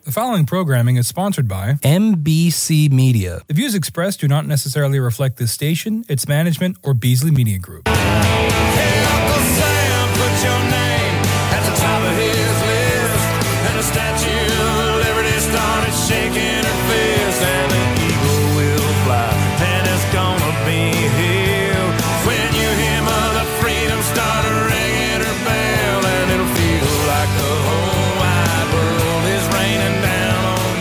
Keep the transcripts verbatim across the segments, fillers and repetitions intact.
The following programming is sponsored by M B C Media. The views expressed do not necessarily reflect this station, its management, or Beasley Media Group. Hey, Uncle Sam, put your name at the top of his list. And the Statue of Liberty started shaking her fist. And an eagle will fly, and it's gonna be here. When you hear Mother Freedom start ringing her bell, and it'll feel like the whole wide world is raining down on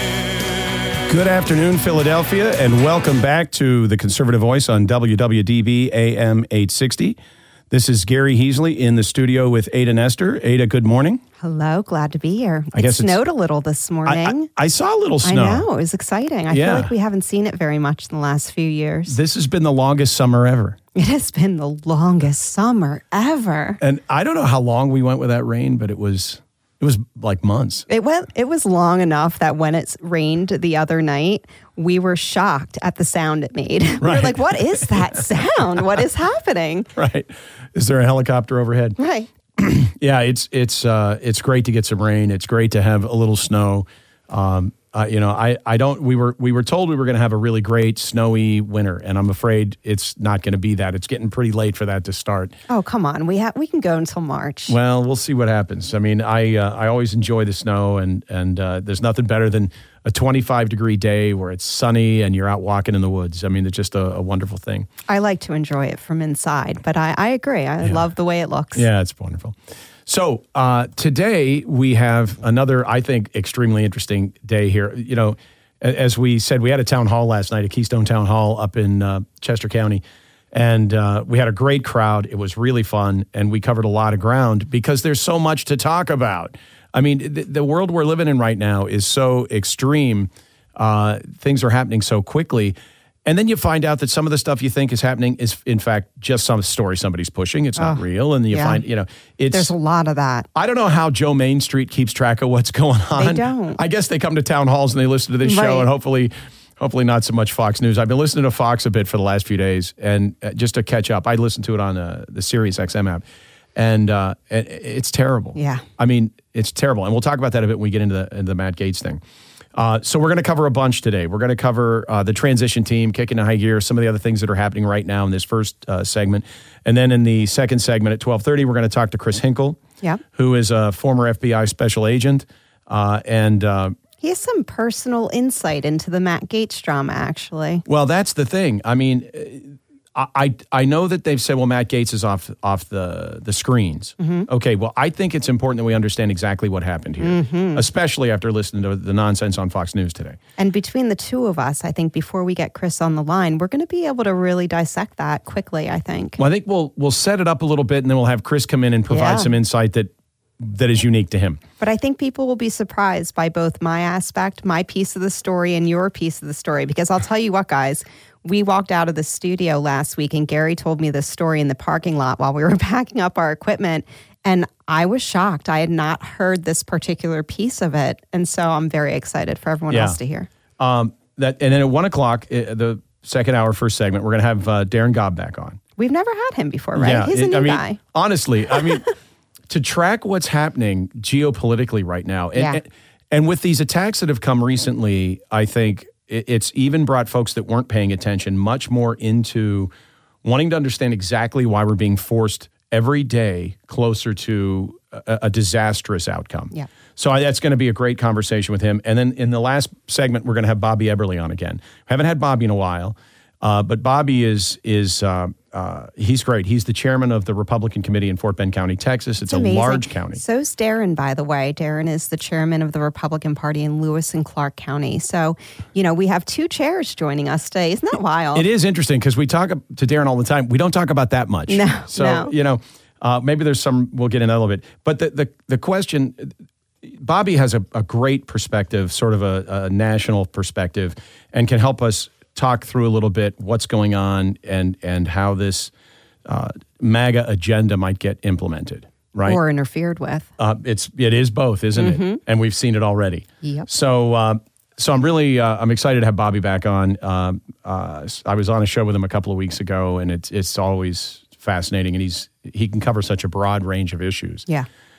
you. Good afternoon, Philadelphia, and welcome back to the Conservative Voice on W W D B A M eight sixty. This is Gary Heasley in the studio with Ada Nestor. Ada, good morning. Hello, glad to be here. I it guess it's- snowed a little this morning. I, I, I saw a little snow. I know, it was exciting. I Yeah. feel like we haven't seen it very much in the last few years. This has been the longest summer ever. It has been the longest summer ever. And I don't know how long we went with that rain, but it was it was like months. It went. It was long enough that when it rained the other night, we were shocked at the sound it made. We were Right. like, what is that sound? What is happening? Right. Is there a helicopter overhead? Right. Yeah, it's it's uh, it's great to get some rain. It's great to have a little snow. Um, uh, you know, I, I don't. We were we were told we were going to have a really great snowy winter, and I'm afraid it's not going to be that. It's getting pretty late for that to start. Oh, come on. We have we can go until March. Well, we'll see what happens. I mean, I uh, I always enjoy the snow, and and uh, there's nothing better than a twenty-five degree day where it's sunny and you're out walking in the woods. I mean, it's just a, a wonderful thing. I like to enjoy it from inside, but I, I agree. I love the way it looks. Yeah, it's wonderful. So uh, today we have another, I think, extremely interesting day here. You know, a- as we said, we had a town hall last night, a Keystone Town Hall up in uh, Chester County, and uh, we had a great crowd. It was really fun, and we covered a lot of ground because there's so much to talk about. I mean, the, the world we're living in right now is so extreme. Uh, things are happening so quickly. And then you find out that some of the stuff you think is happening is, in fact, just some story somebody's pushing. It's not Oh, real. And you yeah. find, you know, it's... There's a lot of that. I don't know how Joe Main Street keeps track of what's going on. They don't. I guess they come to town halls and they listen to this Right. show, and hopefully... Hopefully not so much Fox News. I've been listening to Fox a bit for the last few days, and uh, just to catch up, I listened to it on uh, the Sirius X M app, and uh, it, it's terrible. Yeah. I mean, it's terrible, and we'll talk about that a bit when we get into the, into the Matt Gaetz thing. Uh, so we're going to cover a bunch today. We're going to cover uh, the transition team, kicking into high gear, some of the other things that are happening right now in this first uh, segment, and then in the second segment at twelve thirty, we're going to talk to Chris Hinkle, Yep. who is a former F B I special agent, uh, and uh, He has some personal insight into the Matt Gaetz drama, actually. well, that's the thing. I mean, uh, I I, I know that they've said, well, Matt Gaetz is off off the the screens. Okay, well, I think it's important that we understand exactly what happened here, especially after listening to the nonsense on Fox News today. And between the two of us, I think before we get Chris on the line, we're going to be able to really dissect that quickly, I think. Well, I think we'll we'll set it up a little bit, and then we'll have Chris come in and provide Yeah. some insight that that is unique to him. But I think people will be surprised by both my aspect, my piece of the story, and your piece of the story. Because I'll tell you what, guys, we walked out of the studio last week, and Gary told me this story in the parking lot while we were packing up our equipment. And I was shocked. I had not heard this particular piece of it. And so I'm very excited for everyone Yeah. else to hear. Um, that and then at one o'clock, uh, the second hour, first segment, we're going to have uh, Darren Gobb back on. We've never had him before, right? He's a it- new I mean, guy. honestly, I mean, to track what's happening geopolitically right now, and, Yeah. and, and with these attacks that have come recently, I think it, it's even brought folks that weren't paying attention much more into wanting to understand exactly why we're being forced every day closer to a, a disastrous outcome. Yeah. So I, that's going to be a great conversation with him. And then in the last segment, we're going to have Bobby Eberle on again. Haven't had Bobby in a while. Uh, but Bobby is is uh, uh, he's great. He's the chairman of the Republican Committee in Fort Bend County, Texas. It's, a amazing. large county. So's Darren, by the way. Darren is the chairman of the Republican Party in Lewis and Clark County. So, you know, we have two chairs joining us today. Isn't that wild? It is interesting because we talk to Darren all the time. We don't talk about that much. No, So, no. you know, uh, maybe there's some, we'll get into that a little bit. But the, the, the question, Bobby has a, a great perspective, sort of a, a national perspective, and can help us talk through a little bit what's going on and and how this uh, MAGA agenda might get implemented, right? Or interfered with. Uh, it's it is both, isn't it? And we've seen it already. Yep. So uh, so I'm really uh, I'm excited to have Bobby back on. Um, uh, I was on a show with him a couple of weeks ago, and it's it's always fascinating, and he's he can cover such a broad range of issues. Yeah.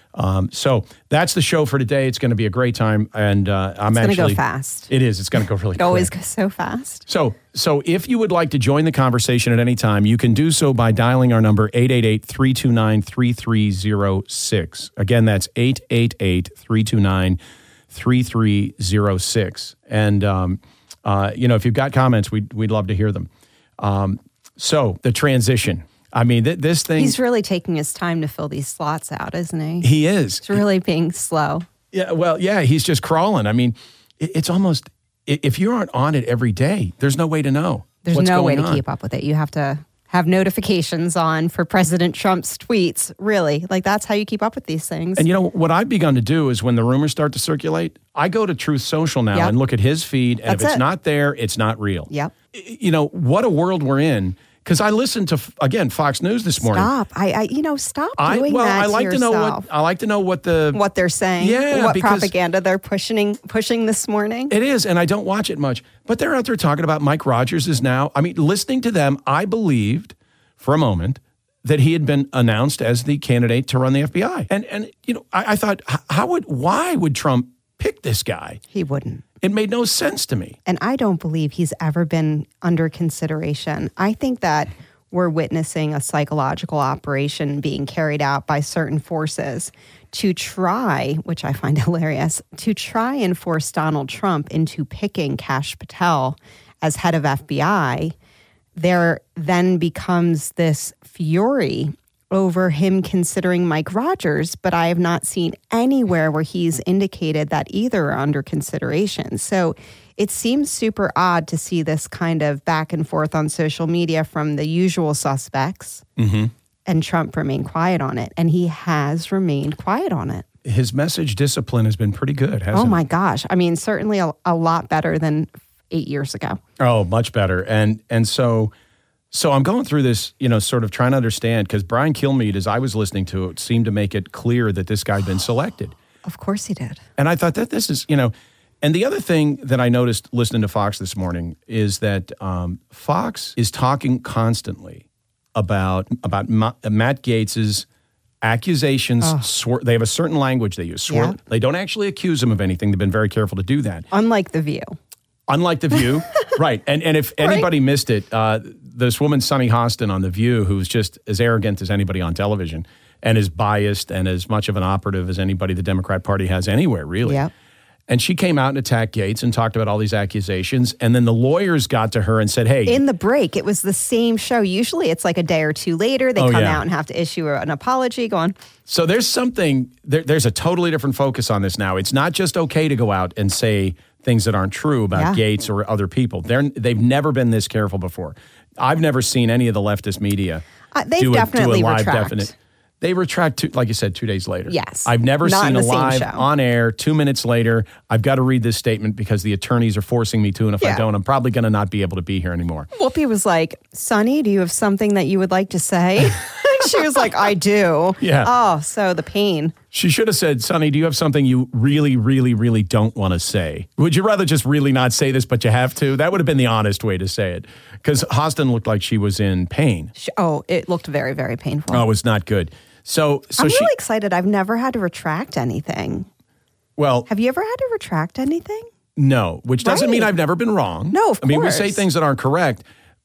Um, so that's the show for today. It's going to be a great time, and uh, I'm It's going to actually go fast. It is. It's going to go really. It always quick. goes so fast. So, so if you would like to join the conversation at any time, you can do so by dialing our number eight eight eight, three two nine, three three zero six. Again, that's eight eight eight, three two nine, three three zero six. And um, uh, you know, if you've got comments, we'd we'd love to hear them. Um, so the transition. I mean, th- this thing. He's really taking his time to fill these slots out, isn't he? He is. It's really being slow. Yeah. Well, yeah. He's just crawling. I mean, it, it's almost. If you aren't on it every day, there's no way to know. There's what's no way going to on. keep up with it. You have to have notifications on for President Trump's tweets. Really, like that's how you keep up with these things. And you know what I've begun to do is when the rumors start to circulate, I go to Truth Social now Yep. and look at his feed, and That's if it's it. not there, it's not real. Yep. You know what a world we're in. Because I listened to again Fox News this morning. Stop. I, I, you know, stop I doing well, that I like to, to know yourself. what I like to know what the what they're saying. Yeah, what because- propaganda they're pushing pushing this morning. It is, and I don't watch it much. But they're out there talking about Mike Rogers is now. I mean, listening to them, I believed for a moment that he had been announced as the candidate to run the F B I. And and you know, I, I thought, h- how would why would Trump pick this guy? He wouldn't. It made no sense to me. And I don't believe he's ever been under consideration. I think that we're witnessing a psychological operation being carried out by certain forces to try, which I find hilarious, to try and force Donald Trump into picking Kash Patel as head of F B I. There then becomes this fury over him considering Mike Rogers, but I have not seen anywhere where he's indicated that either are under consideration. So it seems super odd to see this kind of back and forth on social media from the usual suspects Mm-hmm. and Trump remain quiet on it. And he has remained quiet on it. His message discipline has been pretty good, hasn't Oh it? my gosh. I mean, certainly a, a lot better than eight years ago. Oh, much better. And and so so I'm going through this, you know, sort of trying to understand because Brian Kilmeade, as I was listening to it, seemed to make it clear that this guy had been selected. Of course he did. And I thought that this is, you know, and the other thing that I noticed listening to Fox this morning is that um, Fox is talking constantly about about Ma- Matt Gaetz's accusations. Oh. Swor- they have a certain language they use. Swor- Yeah. They don't actually accuse him of anything. They've been very careful to do that. Unlike The View. Unlike The View, right? And and if anybody missed it, uh, this woman Sunny Hostin on The View, who's just as arrogant as anybody on television, and as biased and as much of an operative as anybody the Democrat Party has anywhere, really. Yep. And she came out and attacked Gaetz and talked about all these accusations, and then the lawyers got to her and said, "Hey, In the break, it was the same show. Usually it's like a day or two later. They Oh, come yeah. out and have to issue an apology. Go on. So there's something, there, there's a totally different focus on this now. It's not just okay to go out and say things that aren't true about Yeah. Gaetz or other people. They're, they've never been this careful before. I've never seen any of the leftist media Uh, they've do, a, do a definitely live retract. definite. They retract, two, like you said, two days later. Yes. I've never Not seen in a the same live show. on air, two minutes later, I've got to read this statement because the attorneys are forcing me to, and if I Yeah. don't, I'm probably going to not be able to be here anymore. Whoopi was like, Sonny, do you have something that you would like to say? She was like, I do. Yeah. Oh, so the pain. She should have said, Sonny, do you have something you really, really, really don't want to say? Would you rather just really not say this, but you have to? That would have been the honest way to say it. Because Hostin looked like she was in pain. She, oh, it looked very, very painful. Oh, it was not good. So, so I'm she, really excited. I've never had to retract anything. well, Have you ever had to retract anything? no, which doesn't Right. mean I've never been wrong. No, of I mean, we say course. things that aren't correct,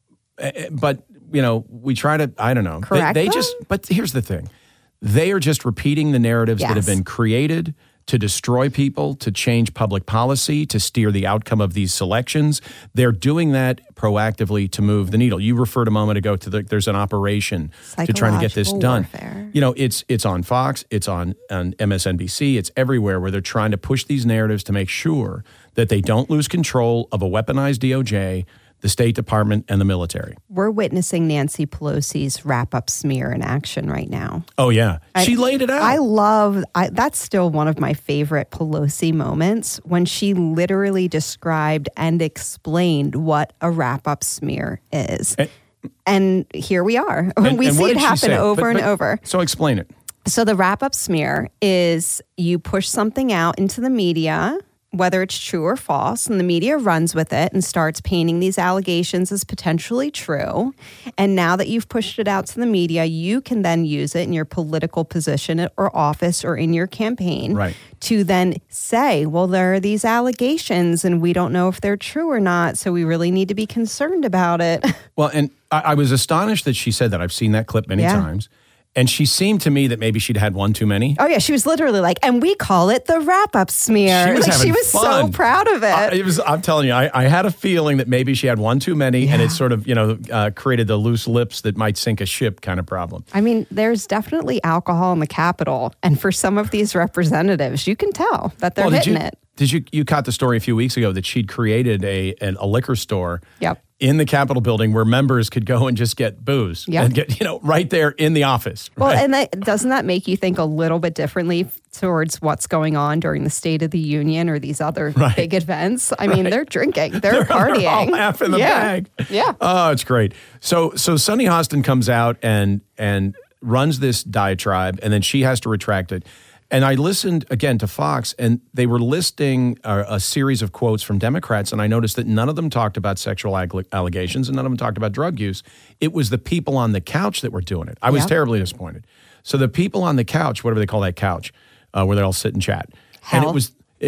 eh, but, you know, we try to, I don't know. They- Correct They, them? just, but here's the thing. They are just repeating the narratives that have Yes. been created to destroy people, to change public policy, to steer the outcome of these selections. They're doing that proactively to move the needle. You referred a moment ago to the, there's an operation to try to get this Psychological done. warfare. You know, it's it's on Fox, it's on, on M S N B C, it's everywhere where they're trying to push these narratives to make sure that they don't lose control of a weaponized D O J, the State Department, and the military. We're witnessing Nancy Pelosi's wrap-up smear in action right now. Oh, yeah. I- She laid it out. I love, I, that's still one of my favorite Pelosi moments when she literally described and explained what a wrap-up smear is. And- And here we are. And- we and what see it did she happen say? over But- and but- over. So explain it. So the wrap-up smear is you push something out into the media, whether it's true or false, and the media runs with it and starts painting these allegations as potentially true. And now that you've pushed it out to the media, you can then use it in your political position or office or in your campaign Right. to then say, well, there are these allegations and we don't know if they're true or not, so we really need to be concerned about it. Well, and I, I was astonished that she said that. I've seen that clip many Yeah. times. And she seemed to me that maybe she'd had one too many. Oh, yeah, she was literally like, and we call it the wrap-up smear. She was like, having she was fun. so proud of it. I, it was, I'm telling you, I, I had a feeling that maybe she had one too many, and it sort of, you know, uh, created the loose lips that might sink a ship kind of problem. I mean, there's definitely alcohol in the Capitol. And for some of these representatives, you can tell that they're Well, did hitting you, it. Did you, you caught the story a few weeks ago that she'd created a, an, a liquor store Yep. in the Capitol building where members could go and just get booze Yep. and get, you know, right there in the office. Well, right? and that, doesn't that make you think a little bit differently towards what's going on during the State of the Union or these other Right. big events? I mean, they're drinking, they're, partying. They're all half in the yeah. bag. Yeah. Oh, it's great. So so Sunny Hostin comes out and and runs this diatribe, and then she has to retract it. And I listened again to Fox, and they were listing a, a series of quotes from Democrats, and I noticed that none of them talked about sexual ag- allegations, and none of them talked about drug use. It was the people on the couch that were doing it. I was Yep. terribly disappointed. So the people on the couch, whatever they call that couch, uh, where they all sit and chat, and Hell. it was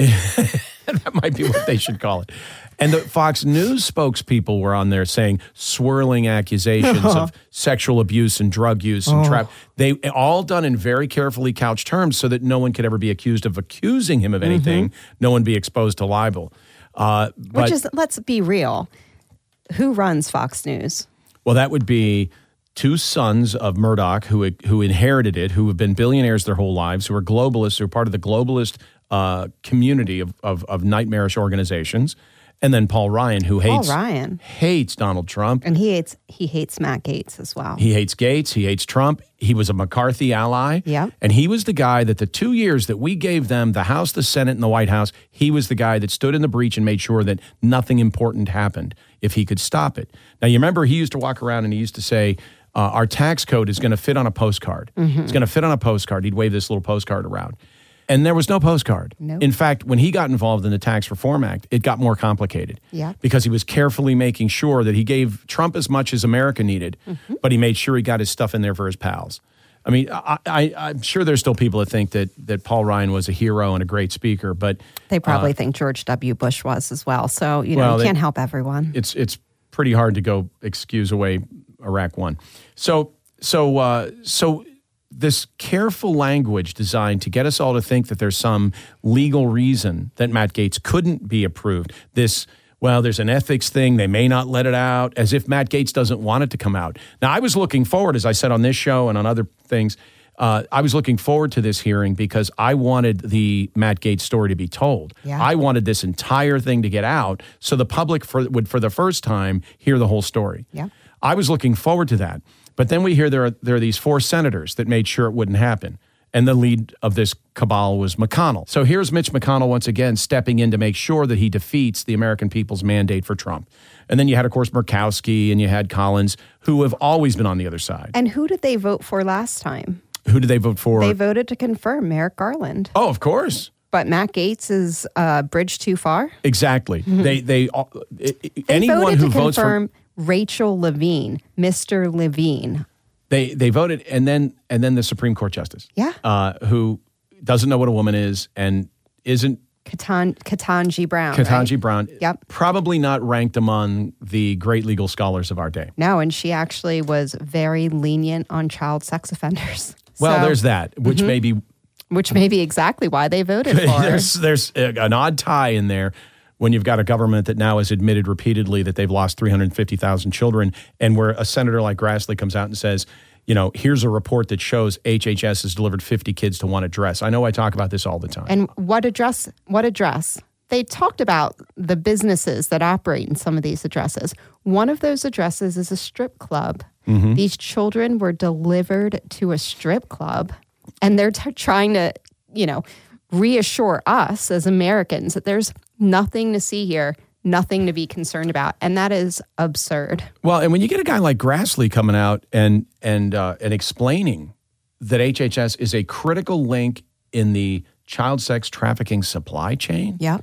that might be what they should call it. And the Fox News spokespeople were on there saying swirling accusations of sexual abuse and drug use and trap. They all done in very carefully couched terms so that no one could ever be accused of accusing him of anything. No one be exposed to libel. Uh, but, Which is, let's be real. Who runs Fox News? well, that would be two sons of Murdoch who who inherited it, who have been billionaires their whole lives, who are globalists, who are part of the globalist uh, community of, of of nightmarish organizations. And then Paul Ryan, who Paul hates Ryan. hates Donald Trump. And he hates he hates Matt Gaetz as well. He hates Gates. He hates Trump. He was a McCarthy ally. Yep. And he was the guy that the two years that we gave them, the House, the Senate, and the White House, he was the guy that stood in the breach and made sure that nothing important happened if he could stop it. Now, you remember he used to walk around and he used to say, uh, our tax code is going to fit on a postcard. Mm-hmm. It's going to fit on a postcard. He'd wave this little postcard around. And there was no postcard. Nope. In fact, when he got involved in the Tax Reform Act, it got more complicated. Yeah. Because he was carefully making sure that he gave Trump as much as America needed, Mm-hmm. but he made sure he got his stuff in there for his pals. I mean, I, I, I'm sure there's still people that think that that Paul Ryan was a hero and a great speaker, but They probably think George W. Bush was as well. So, you know, Well, you they- can't help everyone. it's it's pretty hard to go excuse away Iraq One. So so uh, so. This careful language designed to get us all to think that there's some legal reason that Matt Gaetz couldn't be approved. This, well, there's an ethics thing. They may not let it out, as if Matt Gaetz doesn't want it to come out. Now, I was looking forward, as I said on this show and on other things, uh, I was looking forward to this hearing because I wanted the Matt Gaetz story to be told. Yeah. I wanted this entire thing to get out so the public for, would, for the first time, hear the whole story. Yeah. I was looking forward to that. But then we hear there are, there are these four senators that made sure it wouldn't happen. And the lead of this cabal was McConnell. So here's Mitch McConnell once again stepping in to make sure that he defeats the American people's mandate for Trump. And then you had, of course, Murkowski and you had Collins, who have always been on the other side. And who did they vote for last time? Who did they vote for? They voted to confirm Merrick Garland. oh, of course. But Matt Gaetz is uh, bridge too far. Exactly. They they, all, They anyone voted who to votes for confirm Rachel Levine, Mister Levine. They they voted, and then and then the Supreme Court justice, Yeah. uh, who doesn't know what a woman is and isn't Katan, Ketanji Brown. Ketanji right? Brown. Yep. Probably not ranked among the great legal scholars of our day. No, and she actually was very lenient on child sex offenders. Well, So- there's that, which may be which may be exactly why they voted for her. there's there's a- an odd tie in there when you've got a government that now has admitted repeatedly that they've lost three hundred fifty thousand children, and where a senator like Grassley comes out and says, you know, here's a report that shows H H S has delivered fifty kids to one address. I know I talk about this all the time. And what address? What address? They talked about the businesses that operate in some of these addresses. One of those addresses is a strip club. Mm-hmm. These children were delivered to a strip club, and they're t- trying to, you know, reassure us as Americans that there's nothing to see here, nothing to be concerned about, and that is absurd. Well, and when you get a guy like Grassley coming out and and uh, and explaining that H H S is a critical link in the child sex trafficking supply chain, Yep.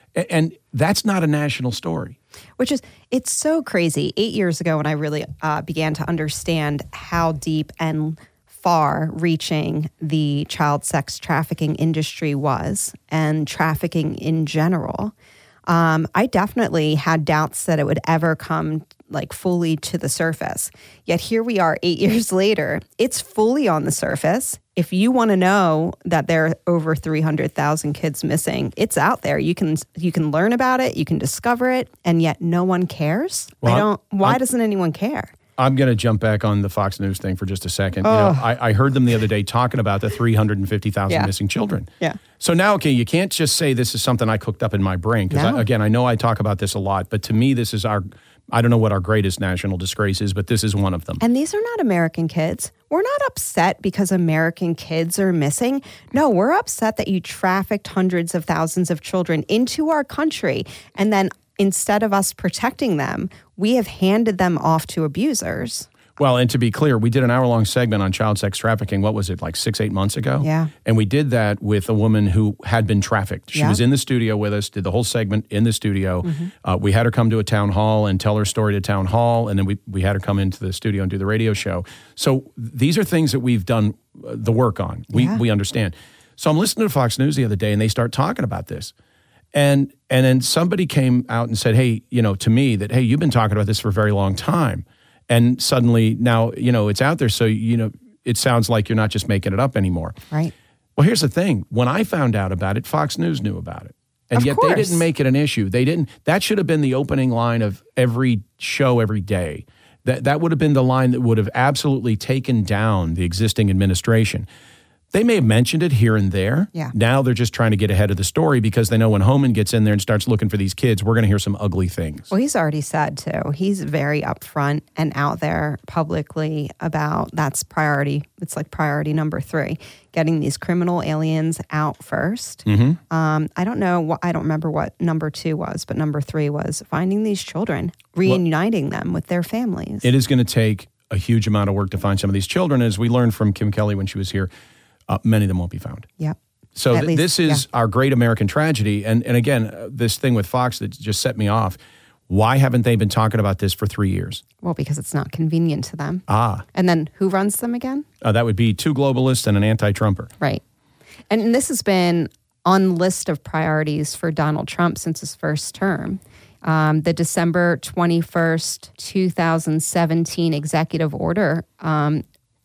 A- And that's not a national story. Which is, it's so crazy. Eight years ago when I really uh, began to understand how deep and far reaching the child sex trafficking industry was and trafficking in general, um, I definitely had doubts that it would ever come like fully to the surface. Yet here we are eight years later. It's fully on the surface. If you want to know that there are over three hundred thousand kids missing, it's out there. You can you can learn about it, you can discover it, and yet no one cares. Well, I don't. Why I'm, doesn't anyone care? I'm going to jump back on the Fox News thing for just a second. You know, I, I heard them the other day talking about the three hundred fifty thousand Yeah. missing children. Yeah. So now, okay, you can't just say this is something I cooked up in my brain. Because, No. again, I know I talk about this a lot, but to me, this is our, I don't know what our greatest national disgrace is, but this is one of them. And these are not American kids. We're not upset because American kids are missing. No, we're upset that you trafficked hundreds of thousands of children into our country. And then instead of us protecting them, we have handed them off to abusers. Well, and to be clear, we did an hour-long segment on child sex trafficking, what was it, like six, eight months ago? Yeah. And we did that with a woman who had been trafficked. She Yeah. was in the studio with us, did the whole segment in the studio. Mm-hmm. Uh, we had her come to a town hall and tell her story to town hall, and then we, we had her come into the studio and do the radio show. So these are things that we've done uh, the work on. We, Yeah. we understand. So I'm listening to Fox News the other day, and they start talking about this. And and then somebody came out and said, hey, you know, to me that, hey, you've been talking about this for a very long time. And suddenly now, you know, it's out there. So, you know, it sounds like you're not just making it up anymore. Right. Well, here's the thing. When I found out about it, Fox News knew about it. And Of yet they course. didn't make it an issue. They didn't. That should have been the opening line of every show every day. That that would have been the line that would have absolutely taken down the existing administration. They may have mentioned it here and there. Yeah. Now they're just trying to get ahead of the story because they know when Homan gets in there and starts looking for these kids, we're going to hear some ugly things. Well, he's already said too. He's very upfront and out there publicly about that's priority. It's like priority number three, getting these criminal aliens out first. Mm-hmm. Um, I don't know what I don't remember what number two was, but number three was finding these children, reuniting them with their families. It is going to take a huge amount of work to find some of these children. As we learned from Kim Kelly when she was here, uh, many of them won't be found. Yep. So At th- least- this is yeah. our great American tragedy. And, and again, uh, this thing with Fox that just set me off. Why haven't they been talking about this for three years? Well, because it's not convenient to them. Ah, And then who runs them again? uh, that would be two globalists and an anti-Trumper. Right. And this has been on list of priorities for Donald Trump since his first term. Um, the December twenty-first, twenty seventeen executive order um,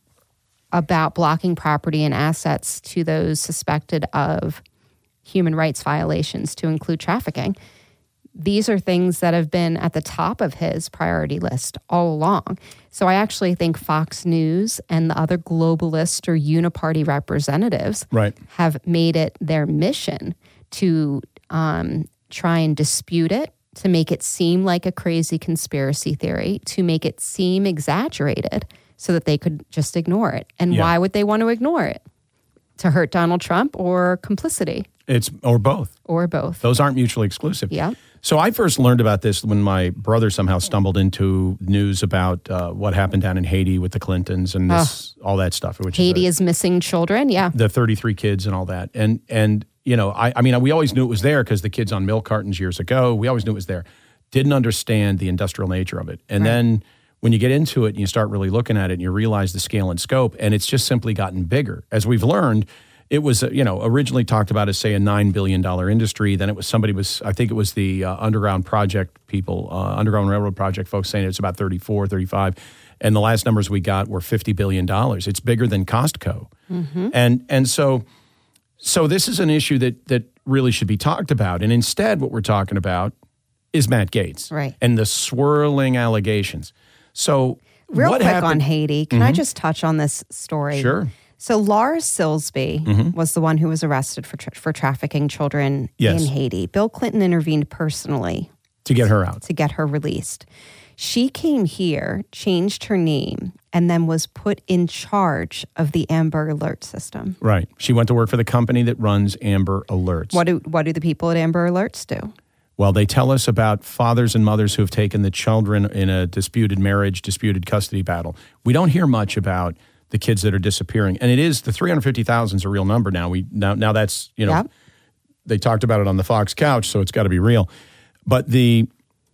about blocking property and assets to those suspected of human rights violations, to include trafficking. These are things that have been at the top of his priority list all along. So I actually think Fox News and the other globalist or uniparty representatives Right. have made it their mission to um, try and dispute it, to make it seem like a crazy conspiracy theory, to make it seem exaggerated so that they could just ignore it. And Yeah. why would they want to ignore it? To hurt Donald Trump or complicity It's or both. or both? Those aren't mutually exclusive. Yeah. So I first learned about this when my brother somehow stumbled into news about uh, what happened down in Haiti with the Clintons and this, all that stuff. Which Haiti is is missing children. Yeah. the thirty-three kids and all that. And, and you know, I, I mean, we always knew it was there because the kids on milk cartons years ago, we always knew it was there. Didn't understand the industrial nature of it. And Right. then when you get into it and you start really looking at it and you realize the scale and scope, and it's just simply gotten bigger. As we've learned, it was, uh, you know, originally talked about as, say, a nine billion dollars industry. Then it was somebody was, I think it was the uh, Underground Project people, uh, Underground Railroad Project folks saying it's about thirty-four, thirty-five. And the last numbers we got were fifty billion dollars. It's bigger than Costco. Mm-hmm. And and so so this is an issue that that really should be talked about. And instead, what we're talking about is Matt Gaetz. Right. And the swirling allegations. So Real what quick happened? on Haiti, can I just touch on this story? Sure. So Lars Silsby was the one who was arrested for tra- for trafficking children Yes. in Haiti. Bill Clinton intervened personally To get her out. to get her released. She came here, changed her name, and then was put in charge of the Amber Alert system. Right. She went to work for the company that runs Amber Alerts. What do what do the people at Amber Alerts do? Well, they tell us about fathers and mothers who have taken the children in a disputed marriage, disputed custody battle. We don't hear much about the kids that are disappearing. And it is, the three hundred fifty thousand is a real number now. We now, now that's, you know, Yep. they talked about it on the Fox couch, so it's got to be real. But the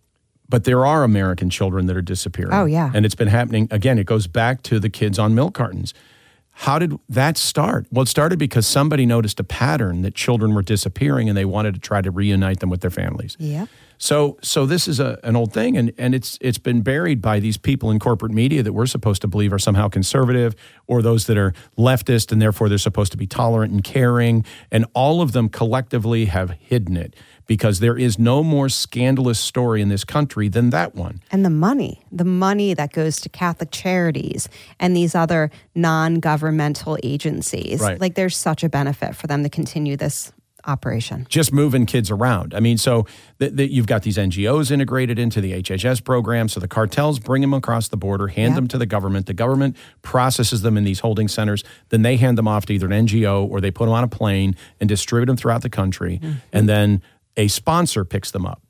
but there are American children that are disappearing. Oh, yeah. And it's been happening. Again, it goes back to the kids on milk cartons. How did that start? Well, it started because somebody noticed a pattern that children were disappearing and they wanted to try to reunite them with their families. Yeah. So so this is a, an old thing, and, and it's it's been buried by these people in corporate media that we're supposed to believe are somehow conservative, or those that are leftist, and therefore they're supposed to be tolerant and caring. And all of them collectively have hidden it, because there is no more scandalous story in this country than that one. And the money, the money that goes to Catholic Charities and these other non-governmental agencies. Right. Like, there's such a benefit for them to continue this operation. Just moving kids around. I mean, so th- th- you've got these N G Os integrated into the H H S program. So the cartels bring them across the border, hand Yep. them to the government. The government processes them in these holding centers. Then they hand them off to either an N G O, or they put them on a plane and distribute them throughout the country. Mm-hmm. And then a sponsor picks them up.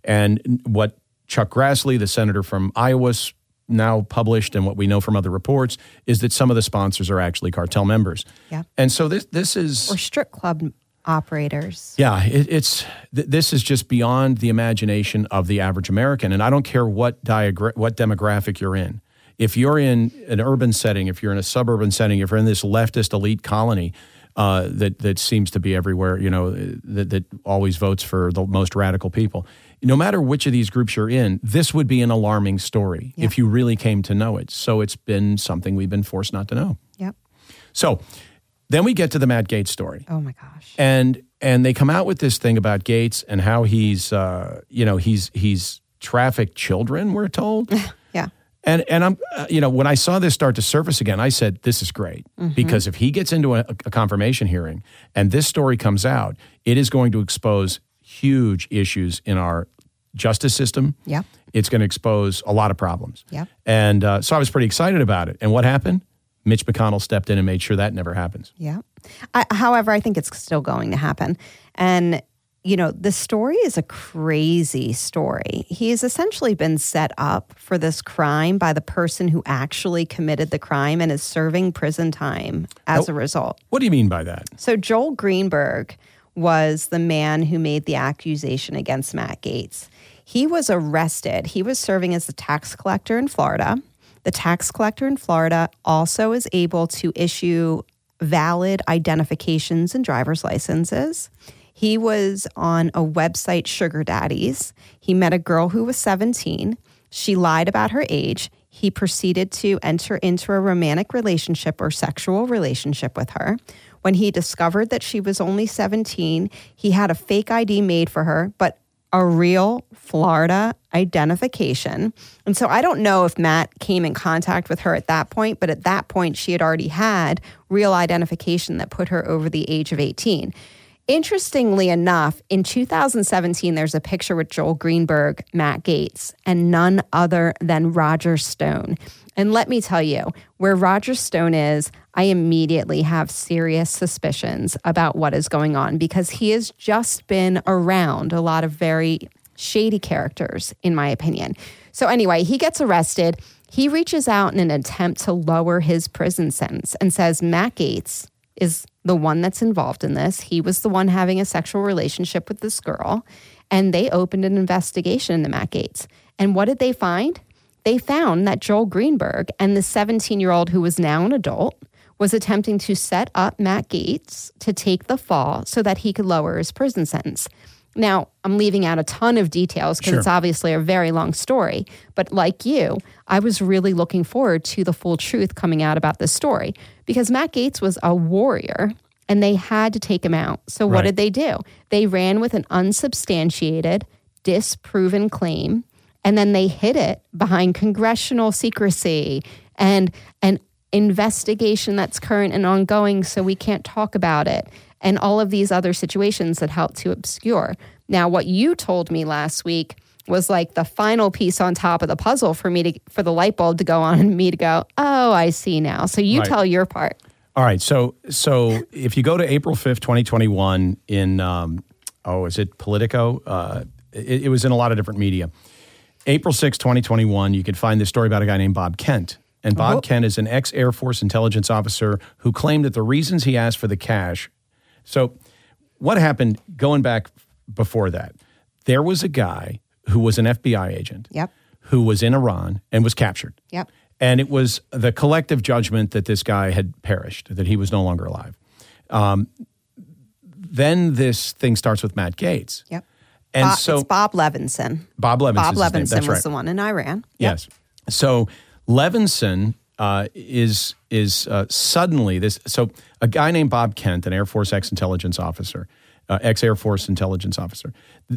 And what Chuck Grassley, the senator from Iowa, now published, and what we know from other reports, is that some of the sponsors are actually cartel members. Yeah. And so this this is... Or strip club operators. Yeah, it, it's th- this is just beyond the imagination of the average American. And I don't care what diagra- what demographic you're in. If you're in an urban setting, if you're in a suburban setting, if you're in this leftist elite colony uh, that that seems to be everywhere, you know, that, that always votes for the most radical people, no matter which of these groups you're in, this would be an alarming story Yep. if you really came to know it. So it's been something we've been forced not to know. Yep. So then we get to the Matt Gaetz story. Oh my gosh. And and they come out with this thing about Gaetz and how he's, uh, you know, he's he's trafficked children, we're told. Yeah. And and I'm, uh, you know, when I saw this start to surface again, I said, this is great. Mm-hmm. Because if he gets into a, a confirmation hearing and this story comes out, it is going to expose huge issues in our justice system. Yeah. It's going to expose a lot of problems. Yeah. And uh, so I was pretty excited about it. And what happened? Mitch McConnell stepped in and made sure that never happens. Yeah. I, however, I think it's still going to happen. And, you know, the story is a crazy story. He's essentially been set up for this crime by the person who actually committed the crime and is serving prison time as Oh. a result. What do you mean by that? So Joel Greenberg was the man who made the accusation against Matt Gaetz. He was arrested. He was serving as the tax collector in Florida. The tax collector in Florida also is able to issue valid identifications and driver's licenses. He was on a website, Sugar Daddies. He met a girl who was seventeen. She lied about her age. He proceeded to enter into a romantic relationship or sexual relationship with her. When he discovered that she was only seventeen, he had a fake I D made for her, but a real Florida identification. And so I don't know if Matt came in contact with her at that point, but at that point, she had already had real identification that put her over the age of eighteen. Interestingly enough, in two thousand seventeen, there's a picture with Joel Greenberg, Matt Gaetz, and none other than Roger Stone. And let me tell you, where Roger Stone is, I immediately have serious suspicions about what is going on, because he has just been around a lot of very shady characters, in my opinion. So anyway, he gets arrested. He reaches out in an attempt to lower his prison sentence and says Matt Gaetz is the one that's involved in this. He was the one having a sexual relationship with this girl. And they opened an investigation into Matt Gaetz. And what did they find? They found that Joel Greenberg and the seventeen-year-old who was now an adult was attempting to set up Matt Gaetz to take the fall so that he could lower his prison sentence. Now, I'm leaving out a ton of details because Sure. it's obviously a very long story. But like you, I was really looking forward to the full truth coming out about this story, because Matt Gaetz was a warrior and they had to take him out. So what Right. did they do? They ran with an unsubstantiated, disproven claim, and then they hid it behind congressional secrecy and an investigation that's current and ongoing, so we can't talk about it, and all of these other situations that help to obscure. Now, what you told me last week was like the final piece on top of the puzzle for me to, for the light bulb to go on and me to go, oh, I see now. So you Right. tell your part. All right. So so if you go to April fifth, twenty twenty-one in, um, oh, is it Politico? Uh, it, it was in a lot of different media. April sixth, twenty twenty-one, you could find this story about a guy named Bob Kent. And Bob Oh. Kent is an ex-Air Force intelligence officer who claimed that the reasons he asked for the cash. So what happened going back before that? There was a guy who was an F B I agent Yep. who was in Iran and was captured. Yep. And it was the collective judgment that this guy had perished, that he was no longer alive. Um, then this thing starts with Matt Gaetz. Yep. And Bob, so it's Bob Levinson. Bob Levinson. Bob is his name. Levinson That's was right. the one in Iran. Yep. Yes. So Levinson uh, is is uh, suddenly this. So a guy named Bob Kent, an Air Force ex-intelligence officer, uh, ex-Air Force intelligence officer,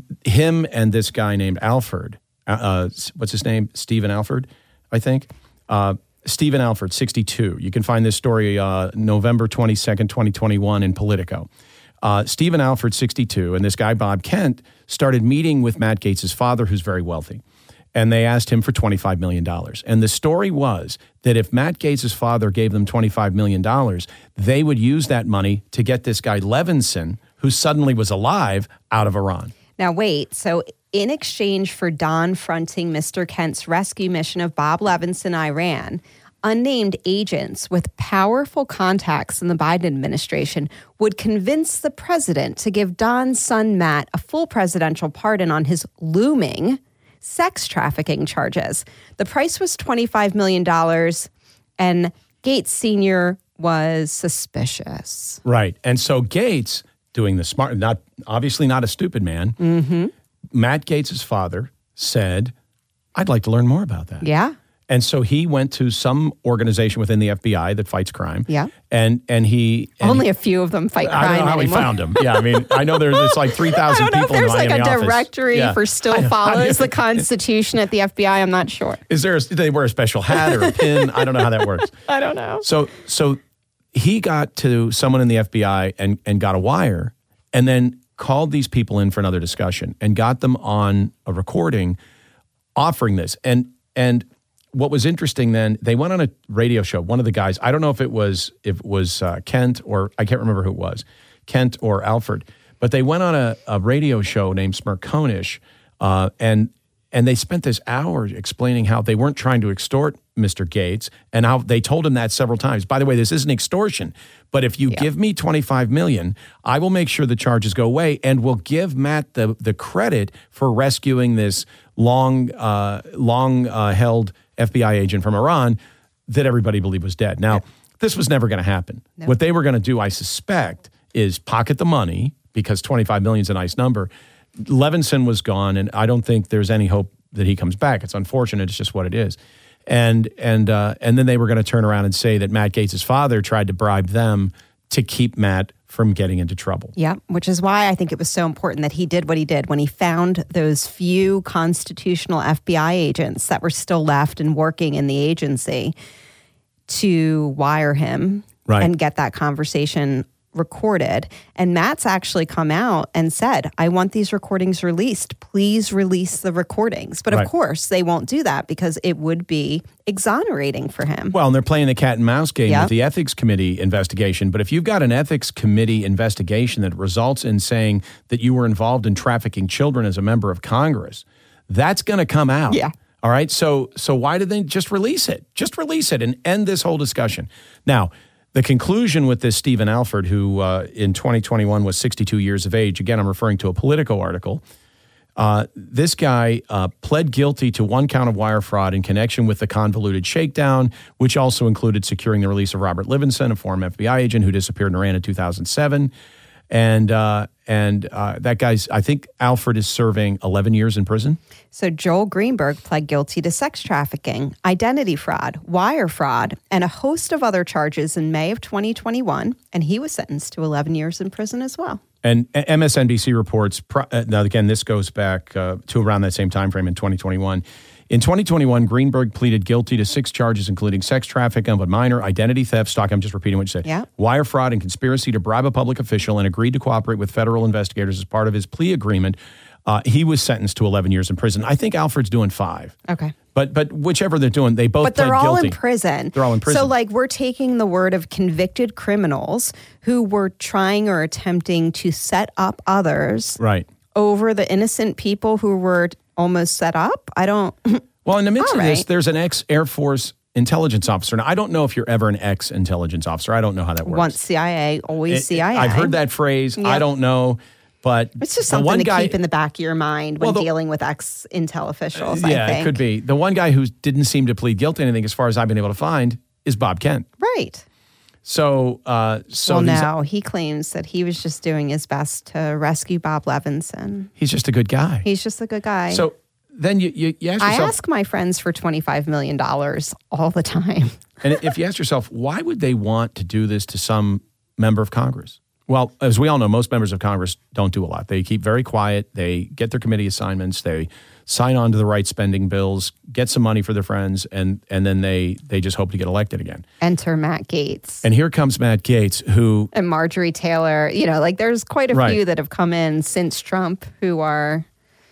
him and this guy named Alford, uh, what's his name? Stephen Alford, I think. Uh, Stephen Alford, sixty-two. You can find this story uh, November twenty-second, twenty twenty-one in Politico. Uh, Stephen Alford, sixty-two, and this guy, Bob Kent, started meeting with Matt Gaetz' father, who's very wealthy. And they asked him for twenty-five million dollars. And the story was that if Matt Gaetz' father gave them twenty-five million dollars, they would use that money to get this guy Levinson, who suddenly was alive, out of Iran. Now, wait. So in exchange for Don fronting Mister Kent's rescue mission of Bob Levinson, Iran, unnamed agents with powerful contacts in the Biden administration would convince the president to give Don's son, Matt, a full presidential pardon on his looming sex trafficking charges. The price was twenty-five million dollars, and Gaetz Senior was suspicious. Right. And so Gaetz, doing the smart, not obviously not a stupid man, Mm-hmm. Matt Gaetz' father said, I'd like to learn more about that. Yeah. And so he went to some organization within the F B I that fights crime. Yeah. And and he and Only he, a few of them fight crime I don't know how anymore. he found him. Yeah, I mean, I know there's it's like three I thousand don't know if people in the there's like Miami a office. directory Yeah. for still I know. follows the Constitution at the F B I. I'm not sure. Is there? A, do they wear a special hat or a pin? I don't know how that works. I don't know. So so he got to someone in the F B I and and got a wire, and then called these people in for another discussion and got them on a recording offering this. And and what was interesting then, they went on a radio show. One of the guys, I don't know if it was if it was uh, Kent or I can't remember who it was, Kent or Alford, but they went on a, a radio show named Smirkonish, uh, and and they spent this hour explaining how they weren't trying to extort Mister Gaetz and how they told him that several times. By the way, this isn't extortion, but if you Yeah. give me twenty-five million dollars, I will make sure the charges go away and will give Matt the the credit for rescuing this long uh, long uh, held F B I agent from Iran that everybody believed was dead. Now, this was never going to happen. No. What they were going to do, I suspect, is pocket the money because twenty-five million is a nice number. Levinson was gone, and I don't think there's any hope that he comes back. It's unfortunate. It's just what it is. And and uh, and then they were going to turn around and say that Matt Gaetz' father tried to bribe them to keep Matt from getting into trouble. Yeah, which is why I think it was so important that he did what he did when he found those few constitutional F B I agents that were still left and working in the agency to wire him Right. and get that conversation recorded. And Matt's actually come out and said, I want these recordings released. Please release the recordings. But Right. of course, they won't do that because it would be exonerating for him. Well, and they're playing the cat and mouse game Yep. with the ethics committee investigation. But if you've got an ethics committee investigation that results in saying that you were involved in trafficking children as a member of Congress, that's going to come out. Yeah. All right. So, so why did they just release it? Just release it and end this whole discussion. Now, the conclusion with this Stephen Alford, who uh, in twenty twenty-one was sixty-two years of age, again, I'm referring to a Politico article. Uh, this guy uh, pled guilty to one count of wire fraud in connection with the convoluted shakedown, which also included securing the release of Robert Levinson, a former F B I agent who disappeared in Iran in two thousand seven. And uh, and uh, that guy's, I think Alford is serving eleven years in prison. So Joel Greenberg pled guilty to sex trafficking, identity fraud, wire fraud, and a host of other charges in May of twenty twenty-one, and he was sentenced to eleven years in prison as well. And M S N B C reports, pro- uh, now again, this goes back uh, to around that same time frame in twenty twenty-one. In twenty twenty-one, Greenberg pleaded guilty to six charges, including sex trafficking of a minor, identity theft, stock, I'm just repeating what you said, Yeah. wire fraud, and conspiracy to bribe a public official, and agreed to cooperate with federal investigators as part of his plea agreement. Uh, he was sentenced to eleven years in prison. I think Alfred's doing five. Okay. But but whichever they're doing, they both But they're pled all guilty. in prison. They're all in prison. So, like, we're taking the word of convicted criminals who were trying or attempting to set up others Right. over the innocent people who were almost set up. I don't. Well, in the midst All of this, right. there's an ex-Air Force intelligence officer. Now, I don't know if you're ever an ex-intelligence officer. I don't know how that works. Once C I A, always It- C I A. I've heard that phrase. I don't know, but It's just the something one to guy, keep in the back of your mind when Well, the- dealing with ex-intel officials, yeah, I think. it could be. The one guy who didn't seem to plead guilty to anything, as far as I've been able to find, is Bob Kent. Right. So, uh, so well, these- no, he claims that he was just doing his best to rescue Bob Levinson. he's just a good guy. He's just a good guy. So then you, you, you ask I yourself, ask my friends for twenty-five million dollars all the time. and if you ask yourself, why would they want to do this to some member of Congress? Well, as we all know, most members of Congress don't do a lot. They keep very quiet. They get their committee assignments. They sign on to the right spending bills, get some money for their friends, and and then they they just hope to get elected again. Enter Matt Gaetz. And here comes Matt Gaetz, who And Marjorie Taylor. You know, like there's quite a Right. few that have come in since Trump who are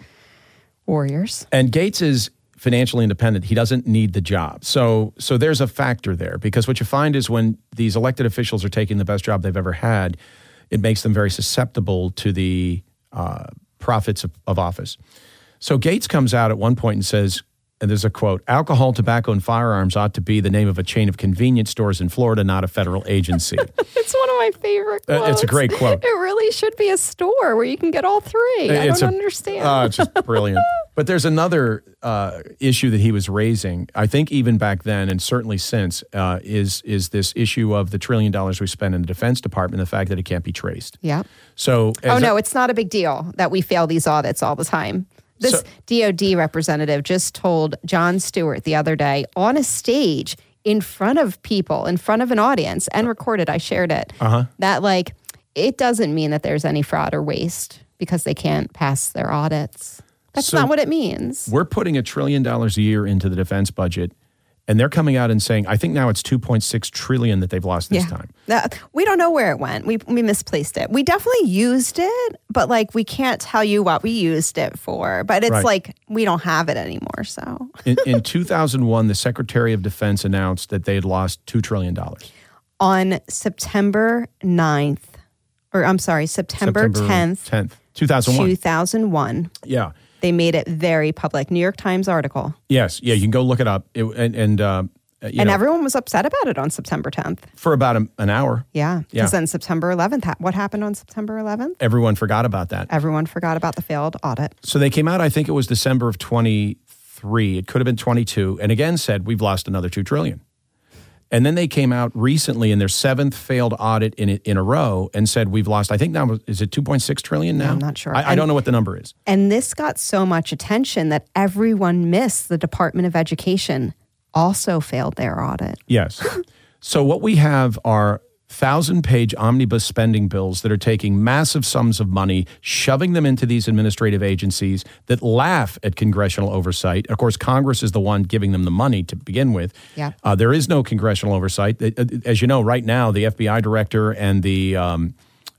warriors. and Gaetz is financially independent. He doesn't need the job. So so there's a factor there, because what you find is when these elected officials are taking the best job they've ever had, it makes them very susceptible to the uh, profits of, of office. So Gaetz comes out at one point and says, and there's a quote, alcohol, tobacco, and firearms ought to be the name of a chain of convenience stores in Florida, not a federal agency. It's one of my favorite Uh, quotes. it's a great quote. It really should be a store where you can get all three. I It's don't a- understand. Oh, it's just brilliant. But there's another uh, issue that he was raising, I think even back then and certainly since, uh, is is this issue of the trillion dollars we spend in the Defense Department, the fact that it can't be traced. yeah. So, Oh, as no, a- it's not a big deal that we fail these audits all the time. This So- D O D representative just told Jon Stewart the other day on a stage in front of people, in front of an audience, and recorded, I shared it, uh-huh. that like it doesn't mean that there's any fraud or waste because they can't pass their audits. That's So- not what it means. we're putting a trillion dollars a year into the defense budget, and they're coming out and saying, I think now it's two point six trillion that they've lost this time. That- we don't know where it went. We we misplaced it. We definitely used it, but like we can't tell you what we used it for. But it's Right. like we don't have it anymore. So In, in two thousand one, the Secretary of Defense announced that they had lost two trillion dollars. on September ninth, or I'm sorry, September tenth, tenth, two thousand one. two thousand one, Yeah. they made it very public. New York Times article. Yes. Yeah, you can go look it up. It, and and uh, you And know, everyone was upset about it on September tenth. for about a, an hour, Yeah. Yeah. Because then September eleventh, ha- what happened on September eleventh? everyone forgot about that. Everyone forgot about the failed audit. So they came out, I think it was December of twenty-three. It could have been twenty-two. And again said, we've lost another two trillion dollars. And then they came out recently in their seventh failed audit in, in a row and said, we've lost, I think now, is it two point six trillion dollars now? I'm not sure. I, I And- don't know what the number is. And this got so much attention that everyone missed the Department of Education also failed their audit. Yes. So what we have are thousand-page omnibus spending bills that are taking massive sums of money, shoving them into these administrative agencies that laugh at congressional oversight. Of course, Congress is the one giving them the money to begin with. Yeah. Uh, there is no congressional oversight. Uh, As you know, right now, the F B I director and the um,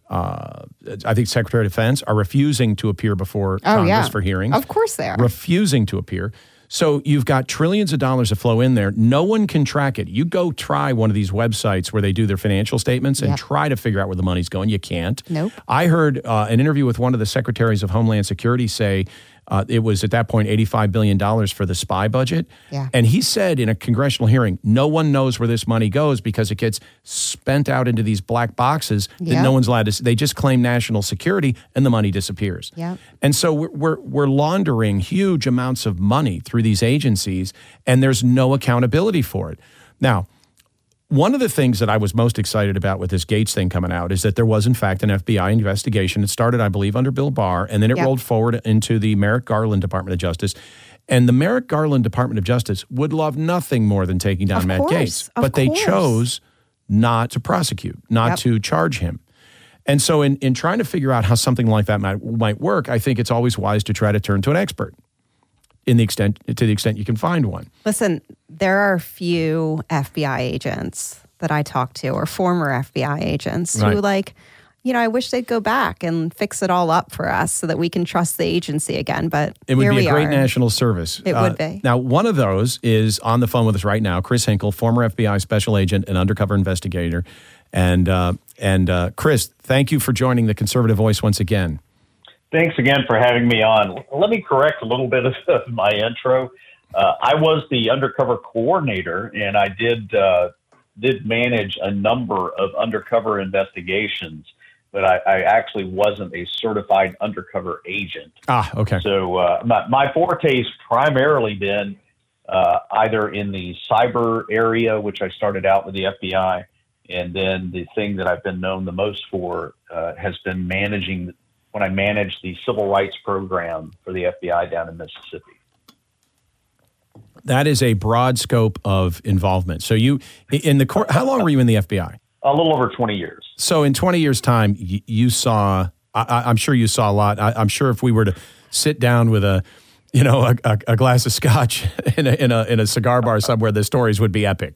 uh, I think Secretary of Defense are refusing to appear before Oh, Congress yeah. for hearings. Of course they are. Refusing to appear. So you've got trillions of dollars that flow in there. No one can track it. You go try one of these websites where they do their financial statements and Yep. try to figure out where the money's going. You can't. Nope. I heard uh, an interview with one of the secretaries of Homeland Security say uh, it was at that point eighty-five billion dollars for the spy budget. Yeah. And he said in a congressional hearing, no one knows where this money goes because it gets spent out into these black boxes that Yep. no one's allowed to. They just claim national security and the money disappears. Yep. And so we're, we're we're laundering huge amounts of money through these agencies, and there's no accountability for it. Now, one of the things that I was most excited about with this Gaetz thing coming out is that there was, in fact, an F B I investigation. It started, I believe, under Bill Barr, and then it Yep. rolled forward into the Merrick Garland Department of Justice. And the Merrick Garland Department of Justice would love nothing more than taking down Of Matt course, Gaetz. of But they course. chose not to prosecute, not Yep. to charge him. And so in, in trying to figure out how something like that might, might work, I think it's always wise to try to turn to an expert in the extent to the extent you can find one. Listen, there are a few F B I agents that I talk to, or former F B I agents, Right. who like, you know, I wish they'd go back and fix it all up for us so that we can trust the agency again. But It would here be we a great are. national service. It would be. Now, one of those is on the phone with us right now, Chris Hinkle, former F B I special agent and undercover investigator. And uh, and uh, Chris, thank you for joining the Conservative Voice once again. Thanks again for having me on. Let me correct a little bit of my intro. uh, I was the undercover coordinator, and I did uh, did manage a number of undercover investigations, but I, I actually wasn't a certified undercover agent. Ah, okay. So uh, my, my forte's primarily been uh, either in the cyber area, which I started out with the F B I, and then the thing that I've been known the most for uh, has been managing when I managed the civil rights program for the F B I down in Mississippi. That is a broad scope of involvement. So you, in the court, how long were you in the F B I? A little over twenty years. So in twenty years' time, you, you saw, I, I'm sure you saw a lot. I, I'm sure if we were to sit down with a, you know, a, a, a glass of scotch in a, in a in a cigar bar somewhere, the stories would be epic.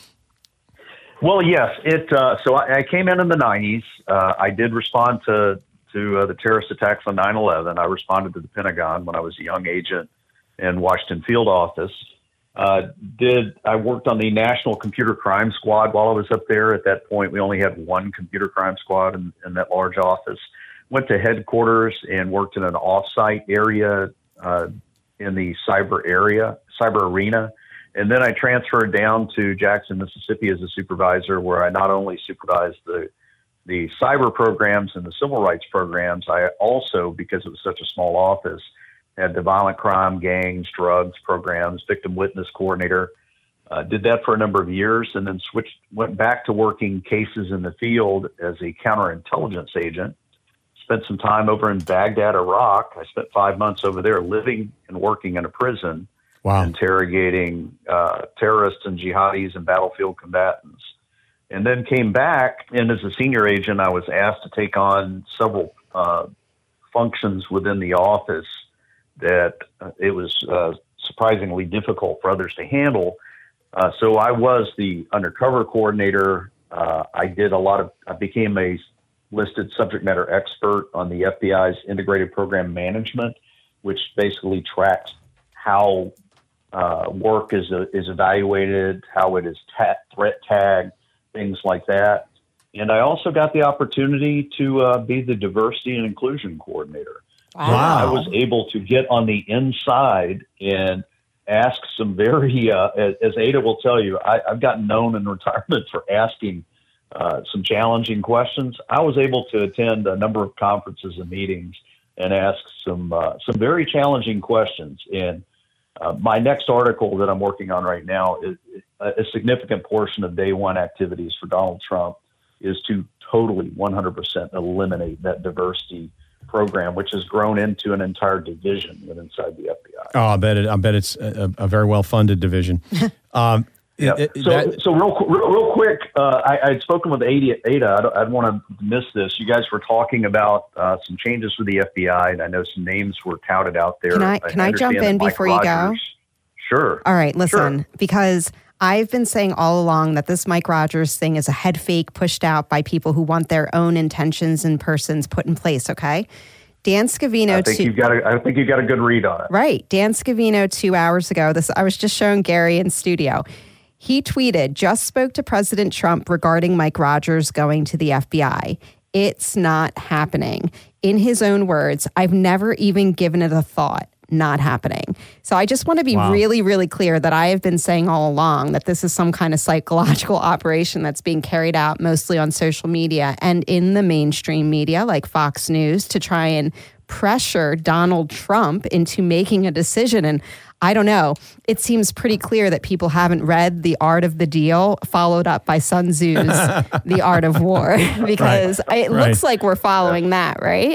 Well, yes. It. Uh, so I, I came in in the nineties. Uh, I did respond to to uh, the terrorist attacks on nine eleven. I responded to the Pentagon when I was a young agent in Washington field office. Uh, did I worked on the National Computer Crime Squad while I was up there. At that point, we only had one computer crime squad in, in that large office. Went to headquarters and worked in an off-site area uh, in the cyber area, cyber arena. And then I transferred down to Jackson, Mississippi as a supervisor, where I not only supervised the the cyber programs and the civil rights programs, I also, because it was such a small office, had the violent crime, gangs, drugs programs, victim witness coordinator. Uh, did that for a number of years, and then switched, went back to working cases in the field as a counterintelligence agent. Spent some time over in Baghdad, Iraq. I spent five months over there living and working in a prison, wow. interrogating uh, terrorists and jihadis and battlefield combatants. And then came back, and as a senior agent, I was asked to take on several uh, functions within the office that uh, it was uh, surprisingly difficult for others to handle. Uh, so I was the undercover coordinator. Uh, I did a lot of, I became a listed subject matter expert on the F B I's integrated program management, which basically tracks how uh, work is, uh, is evaluated, how it is ta- threat tagged, things like that. And I also got the opportunity to uh, be the diversity and inclusion coordinator. Wow. I was able to get on the inside and ask some very, uh, as, as Ada will tell you, I, I've gotten known in retirement for asking uh, some challenging questions. I was able to attend a number of conferences and meetings and ask some uh, some very challenging questions. And uh, my next article that I'm working on right now is a significant portion of day one activities for Donald Trump is to totally one hundred percent eliminate that diversity program, which has grown into an entire division inside the F B I. Oh, I bet it. I bet it's a, a very well funded division. Um, yeah. it, so, that, so real, real, real quick, uh, I, I had spoken with Ada. Ada, I don't, I don't want to miss this. You guys were talking about uh, some changes with the F B I, and I know some names were touted out there. Can I can I, I jump in before you go? Sure. All right, listen, sure. because I've been saying all along that this Mike Rogers thing is a head fake pushed out by people who want their own intentions and persons put in place. Okay, Dan Scavino. I think two, you've got a, I think you got a good read on it. Right, Dan Scavino. Two hours ago, this I was just showing Gary in studio. He tweeted, "Just spoke to President Trump regarding Mike Rogers going to the F B I. It's not happening." In his own words, "I've never even given it a thought." Not happening. So I just want to be wow. really, really clear that I have been saying all along that this is some kind of psychological operation that's being carried out mostly on social media and in the mainstream media like Fox News to try and pressure Donald Trump into making a decision. And I don't know, it seems pretty clear that people haven't read The Art of the Deal, followed up by Sun Tzu's The Art of War, because right. it right. looks like we're following that, right?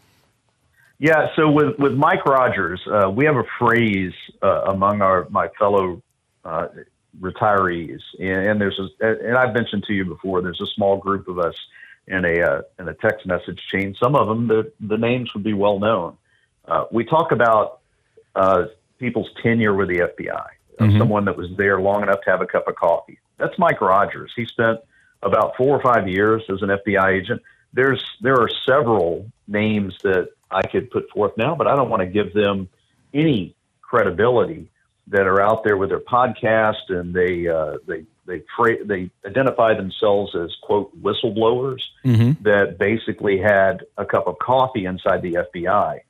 Yeah, so with, with Mike Rogers, uh, we have a phrase uh, among our my fellow uh, retirees, and, and there's a, and I've mentioned to you before. There's a small group of us in a uh, in a text message chain. Some of them, the the names would be well known. Uh, we talk about uh, people's tenure with the F B I, mm-hmm. someone that was there long enough to have a cup of coffee. That's Mike Rogers. He spent about four or five years as an F B I agent. There's there are several names that I could put forth now, but I don't want to give them any credibility that are out there with their podcast, and they uh, they they fra- they identify themselves as quote whistleblowers mm-hmm. that basically had a cup of coffee inside the F B I.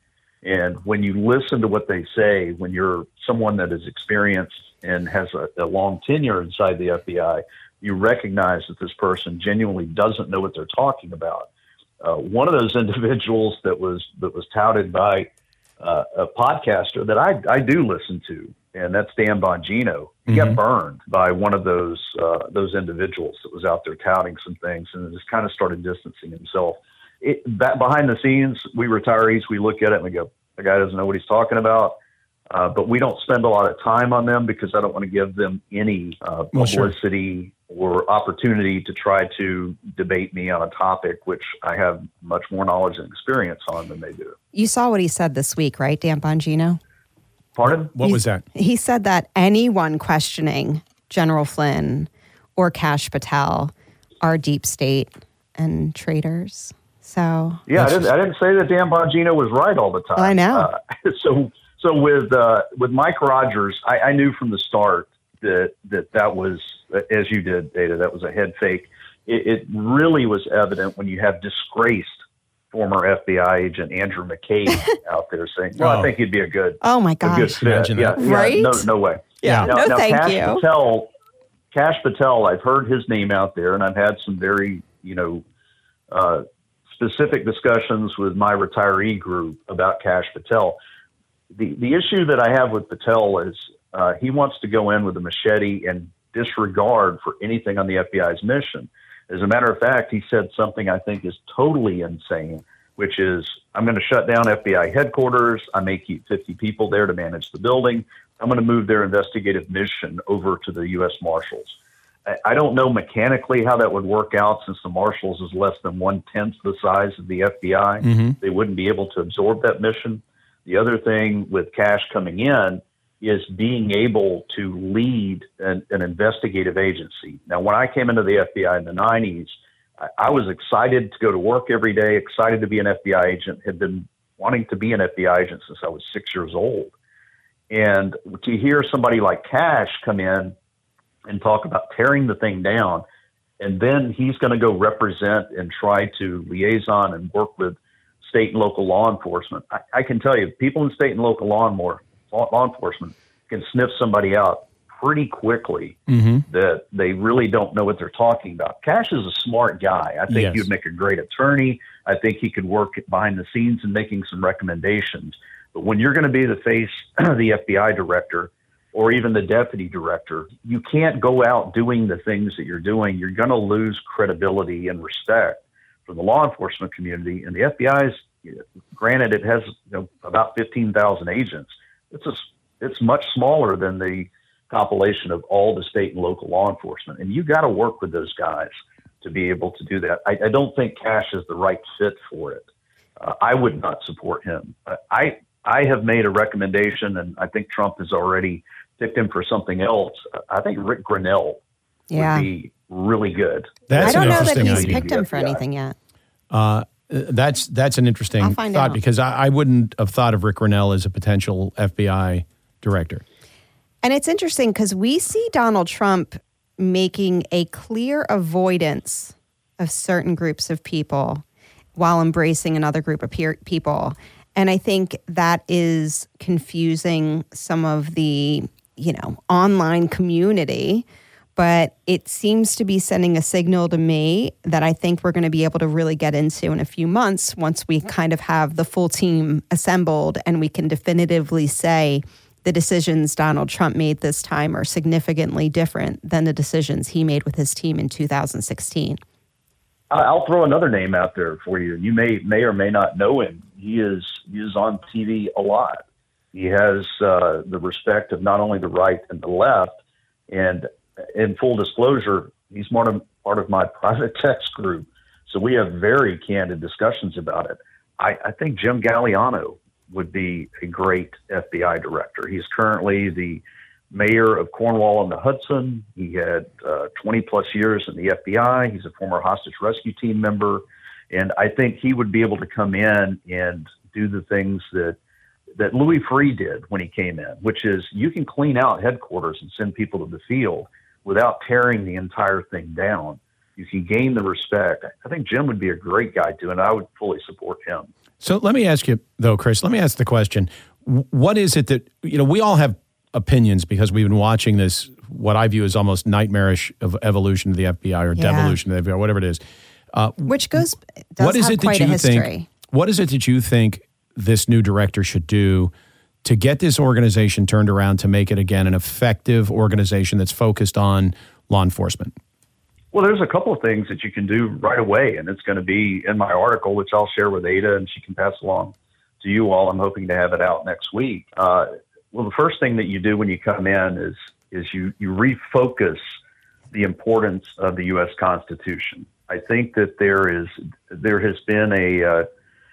And when you listen to what they say, when you're someone that is experienced and has a, a long tenure inside the F B I, you recognize that this person genuinely doesn't know what they're talking about. Uh, one of those individuals that was that was touted by uh, a podcaster that I, I do listen to, and that's Dan Bongino. He Mm-hmm. got burned by one of those uh, those individuals that was out there touting some things, and just kind of started distancing himself. It, that behind the scenes, we retirees, we look at it and we go, the guy doesn't know what he's talking about. Uh, but we don't spend a lot of time on them because I don't want to give them any uh, Well, sure. publicity or opportunity to try to debate me on a topic which I have much more knowledge and experience on than they do. You saw what he said this week, right, Dan Bongino? Pardon? What was that? He said that anyone questioning General Flynn or Kash Patel are deep state and traitors. So Yeah, I didn't, I didn't say that Dan Bongino was right all the time. I know. Uh, so so with uh, with Mike Rogers, I, I knew from the start that that that was, as you did, Ada, that was a head fake. It, it really was evident when you have disgraced former F B I agent Andrew McCabe out there saying, "Well, Oh. I think he'd be a good, oh my a good gosh. fit." Imagine Yeah, that. yeah, Right? No, no way. Yeah. Now, No, now thank Kash you. Patel, Kash Patel, I've heard his name out there, and I've had some very, you know, uh, specific discussions with my retiree group about Kash Patel. The the issue that I have with Patel is uh, he wants to go in with a machete and disregard for anything on the F B I's mission. As a matter of fact, he said something I think is totally insane, which is, I'm going to shut down F B I headquarters. I may keep fifty people there to manage the building. I'm going to move their investigative mission over to the U S Marshals. I, I don't know mechanically how that would work out since the Marshals is less than one-tenth the size of the F B I. Mm-hmm. They wouldn't be able to absorb that mission. The other thing with Kash coming in is being able to lead an, an investigative agency. Now, when I came into the F B I in the nineties, I, I was excited to go to work every day, excited to be an F B I agent, had been wanting to be an F B I agent since I was six years old. And to hear somebody like Kash come in and talk about tearing the thing down, and then he's going to go represent and try to liaison and work with state and local law enforcement. I, I can tell you, people in state and local law, and more, law, law enforcement can sniff somebody out pretty quickly Mm-hmm. that they really don't know what they're talking about. Kash is a smart guy. I think Yes. he would make a great attorney. I think he could work behind the scenes and making some recommendations. But when you're going to be the face of the F B I director or even the deputy director, you can't go out doing the things that you're doing. You're going to lose credibility and respect from the law enforcement community. And the F B I's, granted, it has you know, about fifteen thousand agents. It's a, it's much smaller than the compilation of all the state and local law enforcement. And you got to work with those guys to be able to do that. I, I don't think Kash is the right fit for it. Uh, I would not support him. I, I have made a recommendation, and I think Trump has already picked him for something else. I think Rick Grinnell Yeah. would be really good. That's I don't an know that interesting he's idea. picked him for Yeah. anything yet. Uh, that's that's an interesting I'll find thought out. because I, I wouldn't have thought of Rick Grinnell as a potential F B I director. And it's interesting because we see Donald Trump making a clear avoidance of certain groups of people while embracing another group of peer- people. And I think that is confusing some of the, you know, online community. But it seems to be sending a signal to me that I think we're going to be able to really get into in a few months once we kind of have the full team assembled and we can definitively say the decisions Donald Trump made this time are significantly different than the decisions he made with his team in two thousand sixteen. I'll throw another name out there for you. You may may or may not know him. He is he is on T V a lot. He has uh, the respect of not only the right and the left. And in full disclosure, he's part of part of my private text group, so we have very candid discussions about it. I, I think Jim Galliano would be a great F B I director. He's currently the mayor of Cornwall on the Hudson. He had uh, twenty plus years in the F B I. He's a former hostage rescue team member. And I think he would be able to come in and do the things that, that Louis Freeh did when he came in, which is you can clean out headquarters and send people to the field without tearing the entire thing down. You can gain the respect. I think Jim would be a great guy too, and I would fully support him. So let me ask you, though, Chris, let me ask the question. What is it that, you know, we all have opinions because we've been watching this, what I view as almost nightmarish of evolution of the F B I or Yeah. devolution of the F B I, whatever it is. Uh, Which goes, does what is have it that quite a you history. think? What is it that you think this new director should do to get this organization turned around to make it again an effective organization that's focused on law enforcement? Well, there's a couple of things that you can do right away, and it's going to be in my article, which I'll share with Ada, and she can pass along to you all. I'm hoping to have it out next week. Uh, well, the first thing that you do when you come in is is you you refocus the importance of the U S Constitution. I think that there is there has been a uh,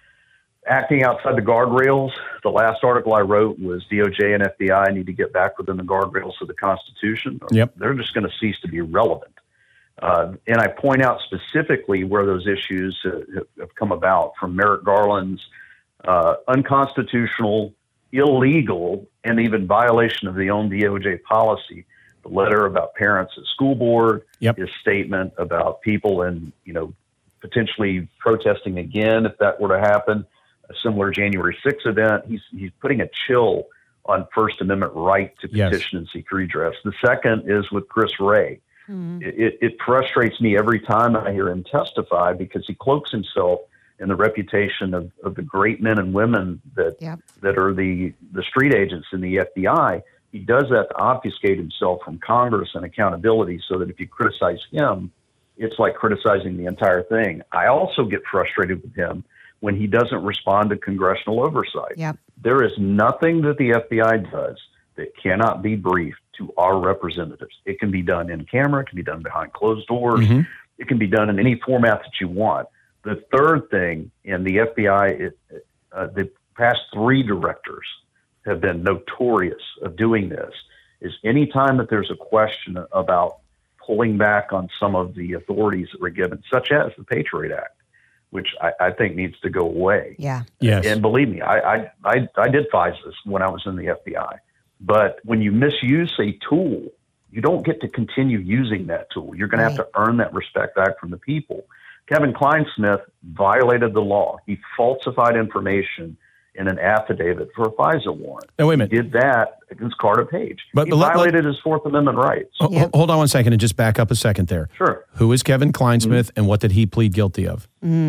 acting outside the guardrails. The last article I wrote was D O J and F B I need to get back within the guardrails of the Constitution. Yep. They're just going to cease to be relevant. Uh, and I point out specifically where those issues uh, have come about, from Merrick Garland's uh, unconstitutional, illegal, and even violation of the own D O J policy. The letter about parents at school board, Yep. his statement about people and, you know, potentially protesting again if that were to happen, a similar January sixth event. He's he's putting a chill on First Amendment right to Yes. petition and seek redress. The second is with Chris Wray. It, it frustrates me every time I hear him testify because he cloaks himself in the reputation of, of the great men and women that Yep. that are the, the street agents in the F B I. He does that to obfuscate himself from Congress and accountability so that if you criticize him, it's like criticizing the entire thing. I also get frustrated with him when he doesn't respond to congressional oversight. Yep. There is nothing that the F B I does that cannot be briefed to our representatives. It can be done in camera. It can be done behind closed doors. Mm-hmm. It can be done in any format that you want. The third thing, in the F B I, it, uh, the past three directors have been notorious of doing this, is anytime that there's a question about pulling back on some of the authorities that were given, such as the Patriot Act, which I, I think needs to go away. Yeah. Yes. And believe me, I, I, I, I did FISA when I was in the F B I. But when you misuse a tool, you don't get to continue using that tool. You're going to have Right. to earn that respect back from the people. Kevin Kleinsmith violated the law. He falsified information in an affidavit for a FISA warrant. Now, wait a minute. He did that against Carter Page. But- he but let- violated his Fourth Amendment rights. Ho- Yep. Hold on one second and just back up a second there. Sure. Who is Kevin Kleinsmith and what did he plead guilty of?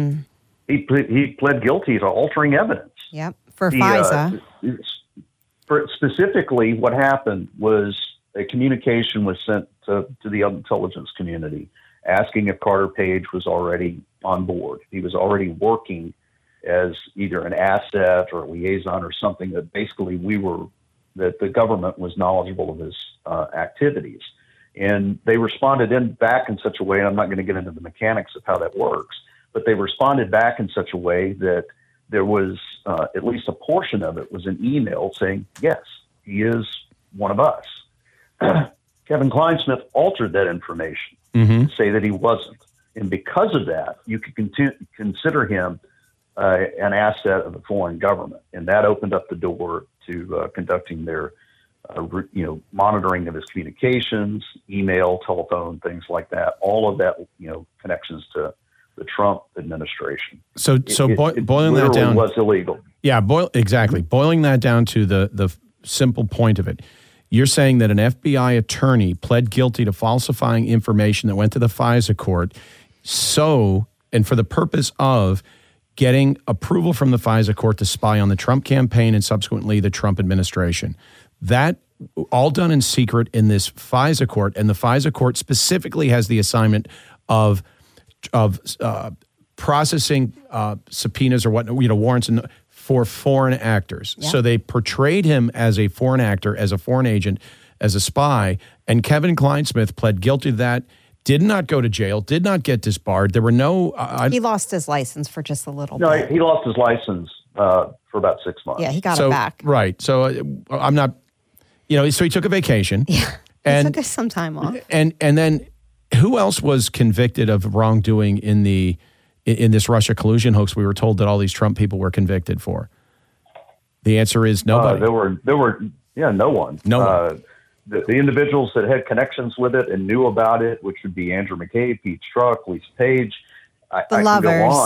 He, ple- he pled guilty to altering evidence. Yep. For The, FISA. uh, for specifically, what happened was a communication was sent to, to the intelligence community asking if Carter Page was already on board. He was already working as either an asset or a liaison or something that basically we were, that the government was knowledgeable of his uh, activities. And they responded in back in such a way, and I'm not going to get into the mechanics of how that works, but they responded back in such a way that there was uh, at least a portion of it was an email saying, yes, he is one of us. Kevin Kleinsmith altered that information Mm-hmm. to say that he wasn't. And because of that, you could conti- consider him uh, an asset of a foreign government. And that opened up the door to uh, conducting their, uh, re- you know, monitoring of his communications, email, telephone, things like that. All of that, you know, connections to the Trump administration. So, so It- boi- it boiling that literally down, was illegal. yeah, boil exactly. Boiling that down to the the simple point of it, you're saying that an F B I attorney pled guilty to falsifying information that went to the FISA court, so and for the purpose of getting approval from the FISA court to spy on the Trump campaign and subsequently the Trump administration. That all done in secret in this FISA court, and the FISA court specifically has the assignment of of uh, processing uh, subpoenas or what, you know, warrants and for foreign actors. Yeah. So they portrayed him as a foreign actor, as a foreign agent, as a spy. And Kevin Kleinsmith pled guilty to that, did not go to jail, did not get disbarred. There were no... Uh, He lost his license for just a little No, bit. he lost his license uh, for about six months. Yeah, he got so, it back. Right. So uh, I'm not... You know, so he took a vacation. Yeah. And, he took us some time off. and, and then who else was convicted of wrongdoing in the... in this Russia collusion hoax we were told that all these Trump people were convicted for? The answer is nobody. Uh, there were, there were, yeah, no one. No one. Uh, the, the individuals that had connections with it and knew about it, which would be Andrew McCabe, Pete Strzok, Lisa Page. I, The I lovers. can go on.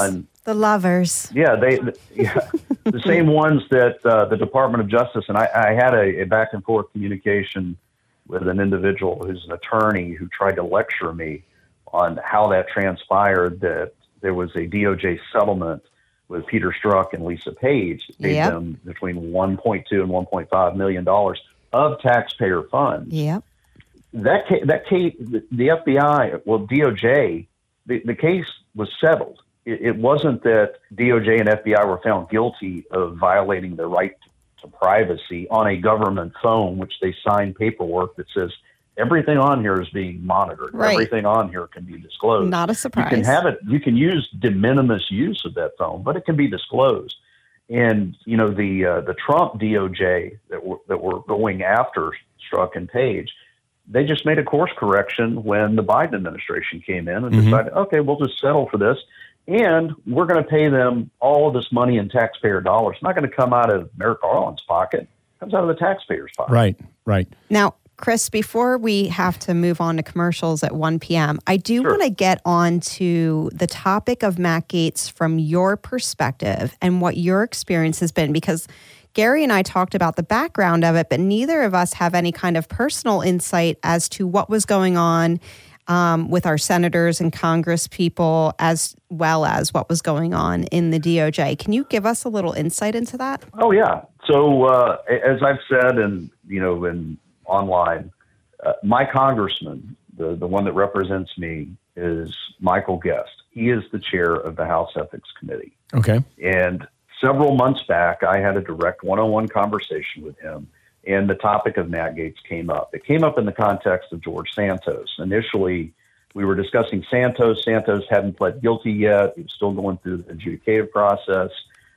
The lovers. Yeah, they, yeah, the same ones that uh, the Department of Justice, and I, I had a, a back and forth communication with an individual who's an attorney who tried to lecture me on how that transpired, that there was a D O J settlement with Peter Strzok and Lisa Page that paid Yep. them between one point two and one point five million dollars of taxpayer funds. Yep. That ca- that case, the, the F B I, well, D O J, the, the case was settled. It, it wasn't that D O J and F B I were found guilty of violating their right to privacy on a government phone, which they signed paperwork that says everything on here is being monitored. Right. Everything on here can be disclosed. Not a surprise. You can have it. You can use de minimis use of that phone, but it can be disclosed. And you know the uh, the Trump D O J that were, that were going after Strzok and Page, they just made a course correction when the Biden administration came in and Mm-hmm. decided, okay, we'll just settle for this. And we're going to pay them all of this money in taxpayer dollars. It's not going to come out of Merrick Garland's pocket. It comes out of the taxpayer's pocket. Right, right. Now, Chris, before we have to move on to commercials at one p.m., I do Sure. want to get on to the topic of Matt Gaetz from your perspective and what your experience has been, because Gary and I talked about the background of it, but neither of us have any kind of personal insight as to what was going on um, with our senators and Congress people, as well as what was going on in the D O J. Can you give us a little insight into that? Oh, yeah. So uh, as I've said, and you know, in online, uh, my congressman, the, the one that represents me, is Michael Guest. He is the chair of the House Ethics Committee. Okay. And several months back, I had a direct one-on-one conversation with him, and the topic of Matt Gaetz came up. It came up in the context of George Santos. Initially, we were discussing Santos. Santos hadn't pled guilty yet. He was still going through the adjudicative process.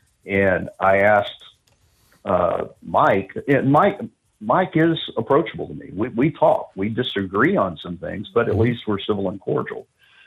And I asked uh, Mike, and Mike, Mike is approachable to me. We, we talk. We disagree on some things, but at least we're civil and cordial.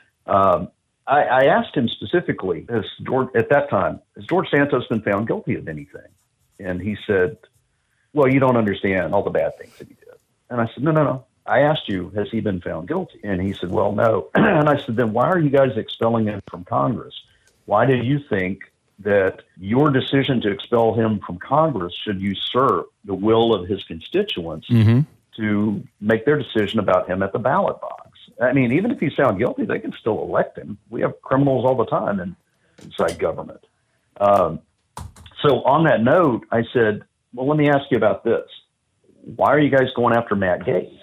Um, I, I asked him specifically, has George, at that time, has George Santos been found guilty of anything? And he said, well, you don't understand all the bad things that he did. And I said, no, no, no. I asked you, has he been found guilty? And he said, well, no. And I said, then why are you guys expelling him from Congress? Why do you think that your decision to expel him from Congress should usurp the will of his constituents Mm-hmm. to make their decision about him at the ballot box? I mean, even if he's found guilty, they can still elect him. We have criminals all the time in, inside government. Um, so on that note, I said, well, let me ask you about this. Why are you guys going after Matt Gaetz?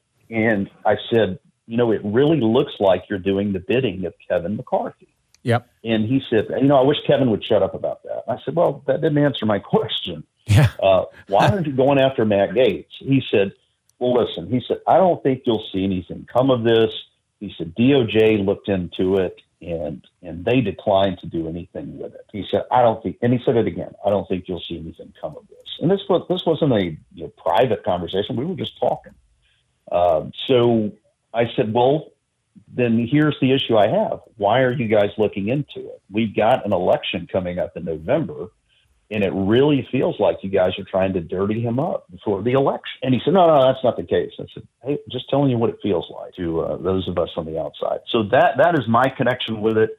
And I said, you know, it really looks like you're doing the bidding of Kevin McCarthy. Yep. And he said, you know, I wish Kevin would shut up about that. I said, well, that didn't answer my question. Yeah. Uh, why aren't you going after Matt Gaetz? He said, well, listen, he said, I don't think you'll see anything come of this. He said, D O J looked into it and and they declined to do anything with it. He said, I don't think, and he said it again, I don't think you'll see anything come of this. And this was, this wasn't a you know, private conversation. We were just talking. Um, so I said, well, then here's the issue I have. Why are you guys looking into it? We've got an election coming up in November, and it really feels like you guys are trying to dirty him up before the election. And he said, no, no, that's not the case. I said, hey, just telling you what it feels like to uh, those of us on the outside. So that that is my connection with it.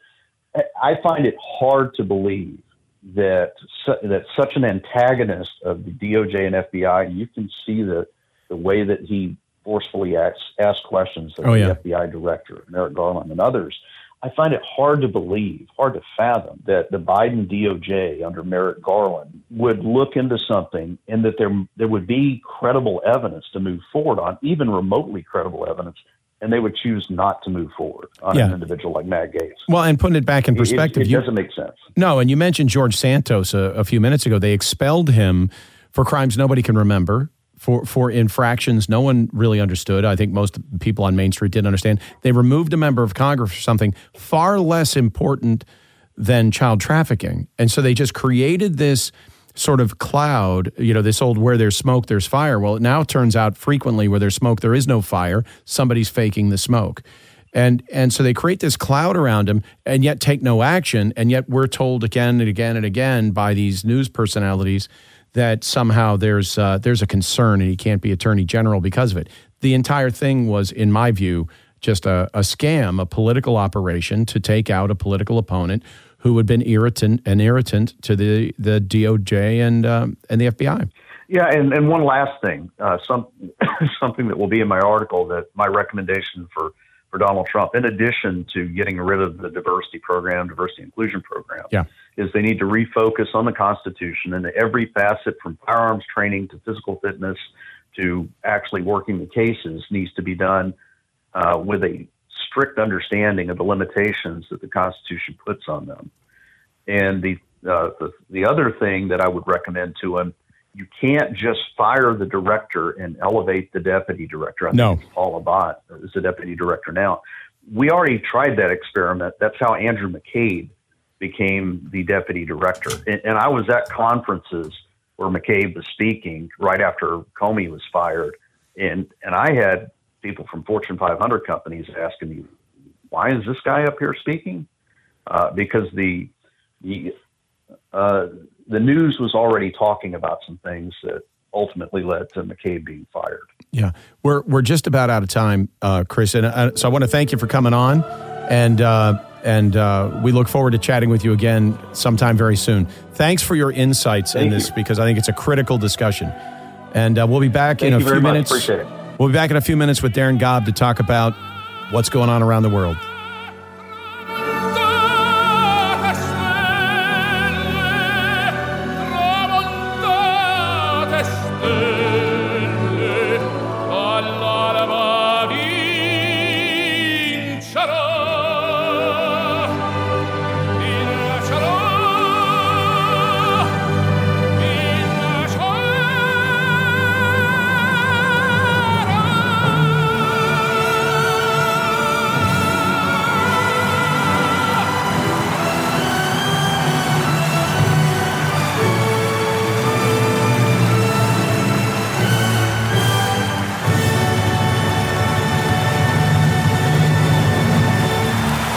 I find it hard to believe that su- that such an antagonist of the D O J and F B I, you can see the, the way that he forcefully asks, asks questions of Oh, yeah. the F B I director, Merrick Garland, and others. I find it hard to believe, hard to fathom that the Biden D O J under Merrick Garland would look into something and that there there would be credible evidence to move forward on, even remotely credible evidence, and they would choose not to move forward on Yeah. an individual like Matt Gaetz. Well, and putting it back in It- perspective, it, it you, doesn't make sense. no, and you mentioned George Santos a, a few minutes ago. They expelled him for crimes nobody can remember, for, for infractions no one really understood. I think most people on Main Street didn't understand. They removed a member of Congress for something far less important than child trafficking. And so they just created this sort of cloud, you know, this old where there's smoke, there's fire. Well, it now turns out frequently where there's smoke, there is no fire. Somebody's faking the smoke. And and so they create this cloud around him and yet take no action. And yet we're told again and again and again by these news personalities that somehow there's uh, there's a concern and he can't be attorney general because of it. The entire thing was, in my view, just a, a scam, a political operation to take out a political opponent who had been irritant and irritant to the, the D O J and um, and the F B I. Yeah, and, and one last thing, uh, some something that will be in my article, that my recommendation for, for Donald Trump, in addition to getting rid of the diversity program, diversity inclusion program, yeah. is they need to refocus on the Constitution, and every facet from firearms training to physical fitness to actually working the cases needs to be done uh, with a strict understanding of the limitations that the Constitution puts on them. And the, uh, the the other thing that I would recommend to him, you can't just fire the director and elevate the deputy director. I no. think it's Paul Abbott is the deputy director now. We already tried that experiment. That's how Andrew McCabe became the deputy director. And, and I was at conferences where McCabe was speaking right after Comey was fired. And, and I had people from Fortune five hundred companies asking me, why is this guy up here speaking? Uh, because the, the, uh, the news was already talking about some things that ultimately led to McCabe being fired. Yeah, we're we're just about out of time, uh, Chris, and uh, so I want to thank you for coming on, and uh, and uh, we look forward to chatting with you again sometime very soon. Thanks for your insights thank in this you. because I think it's a critical discussion, and uh, we'll be back Thank in a you few very much. minutes. Appreciate it. We'll be back in a few minutes with Darren Gobb to talk about what's going on around the world.